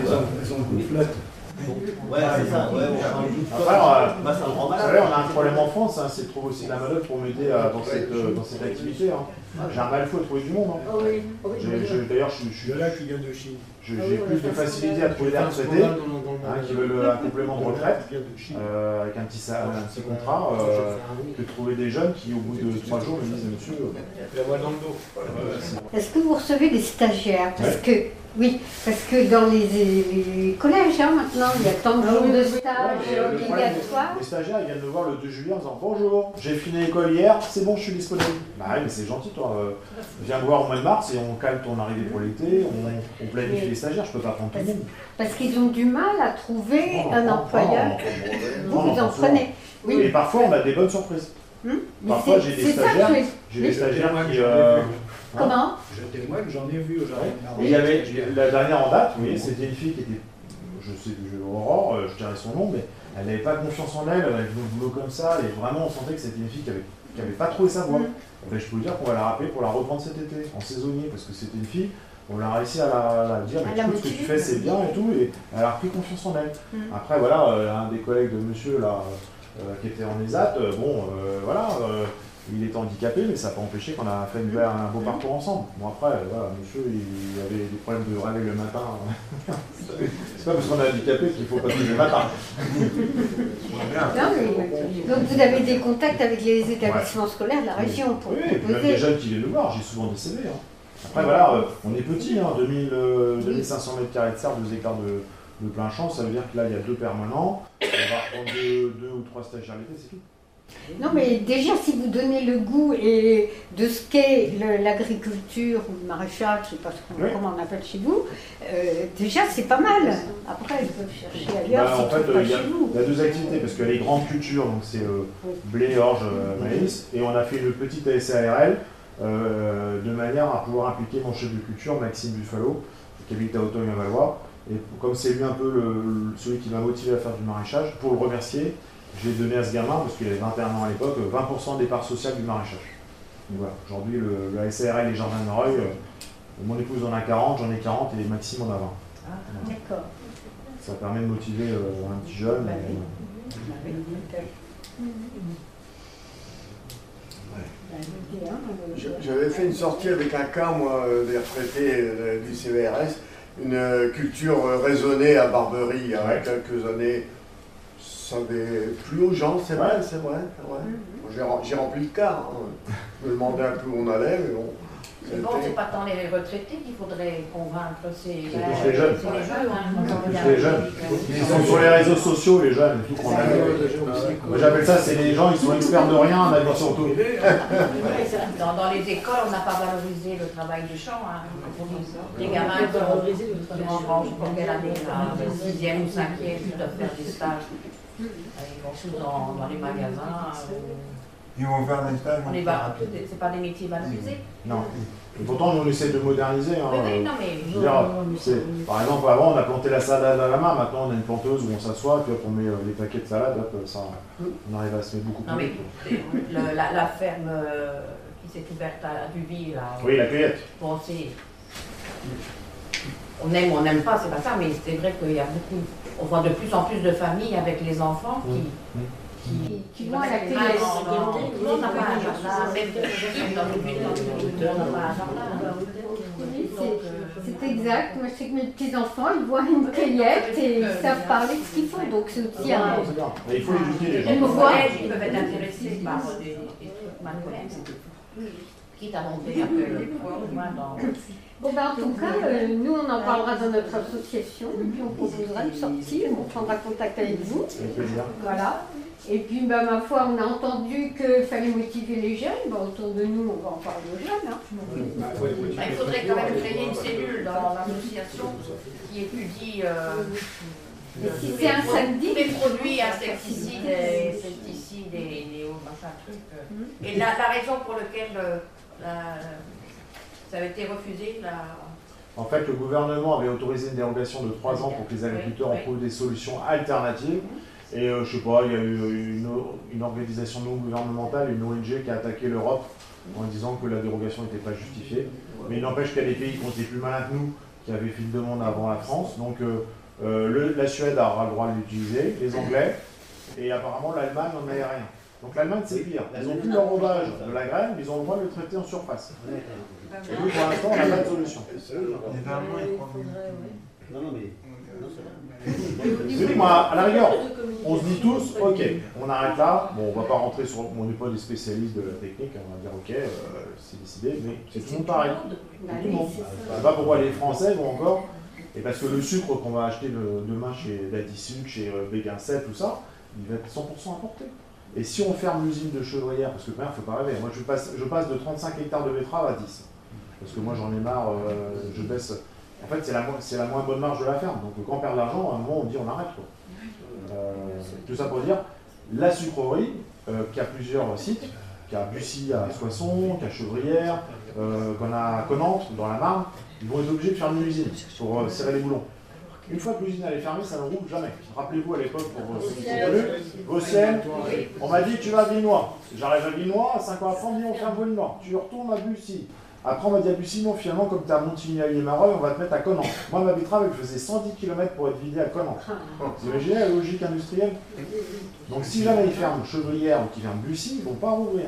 Ouais, c'est ça, ouais, après, on a un problème en France, c'est de trouver aussi de la main-d'œuvre pour m'aider dans cette activité. J'ai un mal fou à trouver du monde. D'ailleurs, je suis là qui vient de Chine. J'ai plus de facilité à trouver des retraités qui veulent un complément de retraite avec un petit contrat que de trouver des jeunes qui, au bout de 3 jours, me disent monsieur, la voix dans le dos. Est-ce que vous recevez des stagiaires? Oui, parce que dans les collèges, maintenant, il y a tant de jours de stage obligatoires. Les stagiaires, ils viennent me voir le 2 juillet en disant bonjour, j'ai fini l'école hier, c'est bon, je suis disponible. Bah oui, mais c'est gentil, toi. Viens me voir au mois de mars et on calme ton arrivée pour l'été, on planifie les stagiaires, je peux pas prendre tout le monde. Parce qu'ils ont du mal à trouver un employeur. Vous en prenez. Oui. Et parfois, on a des bonnes surprises. Parfois, j'ai des stagiaires qui. Comment? Je témoigne, j'en ai vu aujourd'hui. Il y avait la dernière en date, oui, c'était une fille qui était, je sais, Aurore, je dirais son nom, mais elle n'avait pas confiance en elle, elle avait le boulot comme ça, et vraiment on sentait que c'était une fille qui avait pas trouvé sa voie. Je peux vous dire qu'on va la rappeler pour la reprendre cet été, en saisonnier, parce que c'était une fille, on a réussi à la dire, mais ce que tu fais c'est bien et tout, et elle a repris confiance en elle. Après voilà, un des collègues de monsieur là, qui était en ESAT, il était handicapé, mais ça n'a pas empêché qu'on a fait un beau parcours ensemble. Bon après, voilà, monsieur, il avait des problèmes de réveil le matin. C'est pas parce qu'on est handicapé qu'il faut pas toucher le matin. Donc vous avez des contacts avec les établissements scolaires de la région pour proposer. Même des jeunes qui viennent nous voir, j'ai souvent des CV. Après voilà, on est petit, 2500 m² de serre, 2 hectares Le plein champ, ça veut dire que là, il y a 2 permanents, on va prendre 2 ou 3 stagiaires l'été, c'est tout. Non, mais déjà, si vous donnez le goût et de ce qu'est l'agriculture ou le maraîchage, je ne sais pas comment on appelle chez vous, déjà, c'est pas mal. Après, ils peuvent chercher ailleurs, En fait, pas chez vous. il y a 2 activités, parce qu'il y a les grandes cultures, donc c'est blé, orge, maïs, et on a fait une petite ASARL de manière à pouvoir impliquer mon chef de culture, Maxime Buffalo, qui habite à Auteuil-Valois. Et comme c'est lui un peu celui qui m'a motivé à faire du maraîchage, pour le remercier, j'ai donné à ce gamin, parce qu'il avait 21 ans à l'époque, 20% des parts sociales du maraîchage. Donc voilà, aujourd'hui, le ASARL et les Jardins de Reuil, mon épouse en a 40, j'en ai 40 et Maxime en a 20. Ah, d'accord. Ça permet de motiver un petit jeune. J'avais fait une sortie avec un cas, moi, des retraités du CVRS, une culture raisonnée à Barberie il y a quelques années. Ça avait plu aux gens, c'est vrai, c'est vrai. J'ai rempli le cas. Je me demandais un peu où on allait, mais bon. Mais bon, c'est pas tant les retraités qu'il faudrait convaincre, c'est les jeunes. C'est les jeunes. Les jeunes. Ils sont sur les réseaux sociaux, les jeunes. Moi j'appelle ça, c'est les gens, ils sont experts de rien, on a dit surtout. Dans les écoles, on n'a pas valorisé le travail du champ. Les gamins qui ont quelle année, 6e ou 5e, ils doivent faire des stages. Ils vont tous dans les magasins. Ils vont faire des stages. C'est pas des métiers valorisés. Non. Et pourtant, nous, on essaie de moderniser. Hein. Oui, non, mais... Par exemple, avant, on a planté la salade à la main. Maintenant, on a une planteuse où on s'assoit, puis hop, on met les paquets de salade. Hop, ça, on arrive à se mettre beaucoup plus vite. La ferme qui s'est ouverte à Duville, là... Oui, la cueillette. Bon, c'est... On aime ou on n'aime pas, c'est pas ça, mais c'est vrai qu'il y a beaucoup... On voit de plus en plus de familles avec les enfants qui vont à la cueillette. Tout le monde n'a pas un jardin, même dans le but, tout le monde n'a pas un jardin. C'est exact. Moi, je sais que mes petits-enfants, ils voient une cueillette et ils savent parler de ce qu'ils font. Donc, c'est aussi un... Il faut éduquer les gens. Ils peuvent être intéressés par des trucs mal connus. Quitte à monter un peu moins dans... Bon, ben, en tout cas, nous, on en parlera dans notre association, et puis on proposera une sortie, on prendra contact avec vous. Voilà. Et puis, ben, ma foi, on a entendu qu'il fallait motiver les jeunes. Ben, autour de nous, on va en parler aux jeunes. Il faudrait quand même créer une cellule dans l'association qui étudie si c'est un samedi, tous les produits insecticides et néo, machin truc. Et la raison pour laquelle ça avait été refusé, En fait, le gouvernement avait autorisé une dérogation de 3 ans pour que les agriculteurs trouvent des solutions alternatives. Et je sais pas, il y a eu une organisation non gouvernementale, une ONG qui a attaqué l'Europe en disant que la dérogation n'était pas justifiée. Mais il n'empêche qu'il y a des pays qui ont été plus malins que nous, qui avaient fait une demande avant la France. Donc la Suède aura le droit de l'utiliser, les Anglais, et apparemment l'Allemagne n'en avait rien. Donc l'Allemagne c'est pire, ils ont plus l'enrobage de la graine, mais ils ont le droit de le traiter en surface. Et nous pour l'instant on n'a pas de solution. Oui, moi, à la rigueur, on se dit tous, ok, on arrête là, bon, on va pas rentrer sur, on n'est pas des spécialistes de la technique, on va dire ok, c'est décidé, mais c'est tout le monde pareil. Tout le monde. Je sais pas pourquoi les Français vont encore, et parce que le sucre qu'on va acheter demain chez Daddy Sucre, chez Béguincet, tout ça, il va être 100% importé. Et si on ferme l'usine de Chevrière, parce que quand même, il ne faut pas rêver, moi je passe de 35 hectares de betterave à 10, parce que moi j'en ai marre, je baisse. En fait, c'est la moins bonne marge de la ferme. Donc, quand on perd de l'argent, à un moment, on dit on arrête. Tout ça pour dire, la sucrerie, qui a plusieurs sites, qui a Bussy à Soissons, qui a Chevrière, qu'on a à Connantre, dans la Marne, ils vont être obligés de fermer une usine pour serrer les boulons. Une fois que l'usine est fermée, ça ne roule jamais. Rappelez-vous à l'époque, pour ceux qui sont connus, Vauciennes, on m'a dit tu vas à Villenoix. J'arrive à Villenoix, 5 ans après, on me dit on ferme Villenoix. Tu retournes à Bussy. Après, on m'a dit à Bussy, non, finalement, comme tu es à Montigny-Mareuil, on va te mettre à Connantre. Moi, ma betterave, elle faisait 110 km pour être vidée à Connantre. Vous imaginez la logique industrielle? Donc, si jamais ils ferment Chevrière ou qu'ils ferment Bussy, ils ne vont pas rouvrir.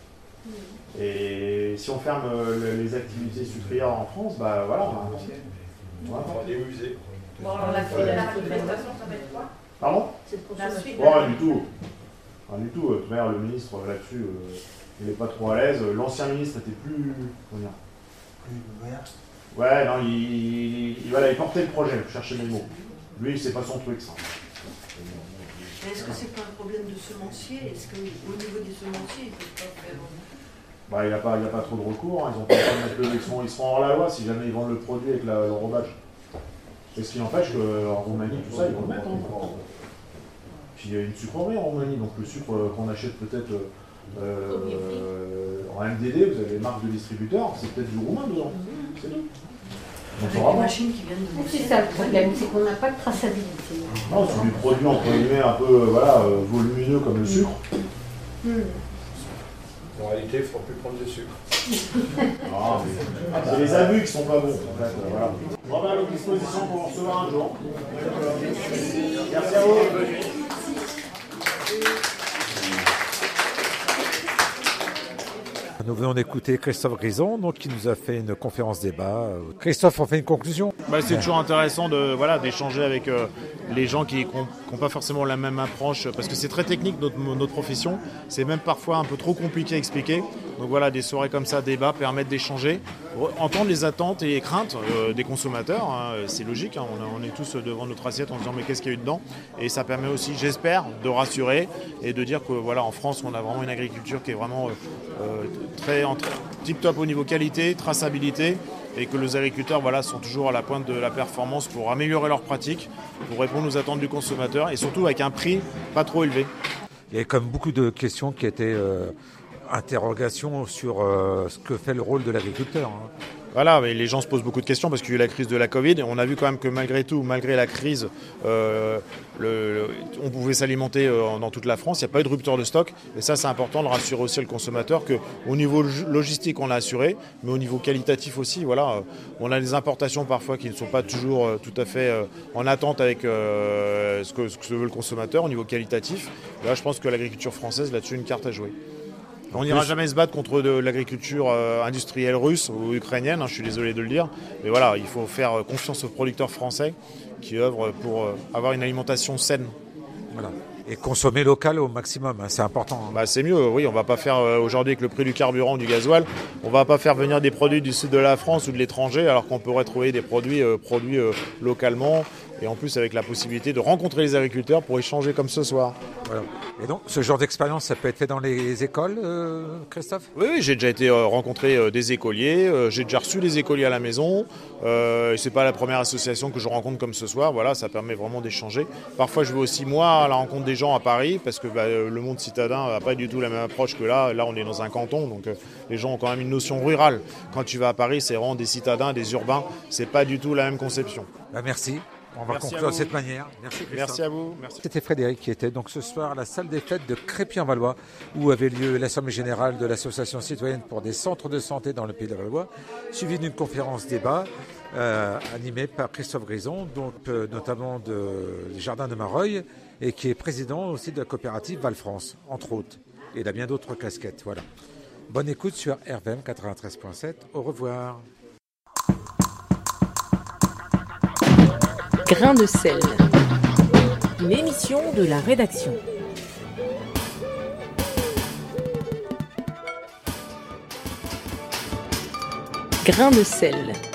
Et si on ferme les activités sucrières en France, bah voilà. On va des musées. Bon, alors la suite de la manifestation, ça va être quoi? Pardon? La suite. Rien du tout. Rien du tout. De toute manière, le ministre là-dessus. Il n'est pas trop à l'aise. L'ancien ministre était plus. Comment dire? Plus ouvert. Ouais, non, il portait le projet, je cherchais mes mots. Lui, c'est pas son truc, ça. Est-ce que c'est pas un problème de semencier? Est-ce qu'au niveau des semenciers, ils ne peuvent pas faire... Bah, il n'y a pas trop de recours, hein. Ils ont pas le droit de mettre le vexon, ils seront hors la loi si jamais ils vendent le produit avec l'enrobage. Et ce qui n'empêche qu'en Roumanie, tout ça, ils vont le mettre. Hein. Puis il y a une sucrerie en Roumanie, donc le sucre qu'on achète peut-être en MDD, vous avez les marques de distributeurs, c'est peut-être du roumain dedans. C'est tout. Avec des machines qui viennent de... C'est ça le problème, c'est qu'on n'a pas de traçabilité. Non, c'est des produits entre guillemets un peu volumineux comme le sucre. En réalité, il ne faudra plus prendre de sucre. C'est les abus qui sont pas bons. Voilà. On va à votre disposition pour vous recevoir un jour. Merci à vous. Nous venons d'écouter Christophe Grison, donc, qui nous a fait une conférence débat. Christophe, on fait une conclusion. C'est toujours intéressant d'échanger avec les gens qui n'ont pas forcément la même approche, parce que c'est très technique notre profession, c'est même parfois un peu trop compliqué à expliquer. Donc voilà, des soirées comme ça, débats, permettent d'échanger, entendre les attentes et les craintes des consommateurs, hein, c'est logique, hein, on est tous devant notre assiette en disant mais qu'est-ce qu'il y a eu dedans, et ça permet aussi, j'espère, de rassurer et de dire que voilà, en France on a vraiment une agriculture qui est vraiment très tip-top au niveau qualité, traçabilité, et que les agriculteurs sont toujours à la pointe de la performance pour améliorer leurs pratiques, pour répondre aux attentes du consommateur, et surtout avec un prix pas trop élevé. Il y a comme beaucoup de questions qui étaient interrogations sur ce que fait le rôle de l'agriculteur. Hein. Voilà, mais les gens se posent beaucoup de questions parce qu'il y a eu la crise de la Covid. Et on a vu quand même que malgré tout, malgré la crise, on pouvait s'alimenter dans toute la France. Il n'y a pas eu de rupture de stock. Et ça, c'est important de rassurer aussi le consommateur qu'au niveau logistique, on l'a assuré, mais au niveau qualitatif aussi. Voilà, on a des importations parfois qui ne sont pas toujours tout à fait en attente avec ce que veut le consommateur au niveau qualitatif. Là, je pense que l'agriculture française, là-dessus, a une carte à jouer. On n'ira jamais se battre contre de l'agriculture industrielle russe ou ukrainienne, hein, je suis désolé de le dire. Mais voilà, il faut faire confiance aux producteurs français qui œuvrent pour avoir une alimentation saine. Voilà. Et consommer local au maximum, hein, c'est important. Hein. C'est mieux, oui. On ne va pas faire aujourd'hui avec le prix du carburant, du gasoil, on ne va pas faire venir des produits du sud de la France ou de l'étranger alors qu'on pourrait trouver des produits produits localement. Et en plus avec la possibilité de rencontrer les agriculteurs pour échanger comme ce soir. Voilà. Et donc ce genre d'expérience, ça peut être fait dans les écoles, Christophe ? Oui, j'ai déjà été rencontrer des écoliers, j'ai déjà reçu des écoliers à la maison. C'est pas la première association que je rencontre comme ce soir, voilà, ça permet vraiment d'échanger. Parfois je vais aussi moi à la rencontre des gens à Paris, parce que le monde citadin n'a pas du tout la même approche que là. Là on est dans un canton, donc les gens ont quand même une notion rurale. Quand tu vas à Paris, c'est vraiment des citadins, des urbains, c'est pas du tout la même conception. Merci. On va conclure de cette manière. Merci Christophe. Merci à vous. Merci. C'était Frédéric qui était donc ce soir à la salle des fêtes de Crépy-en-Valois où avait lieu l'Assemblée générale de l'Association citoyenne pour des centres de santé dans le Pays de la Valois, suivie d'une conférence débat animée par Christophe Grison, donc notamment du Jardin de Mareuil, et qui est président aussi de la coopérative Val-France, entre autres. Et il a bien d'autres casquettes. Voilà. Bonne écoute sur RVM 93.7. Au revoir. Grain de sel. Une émission de la rédaction. Grain de sel.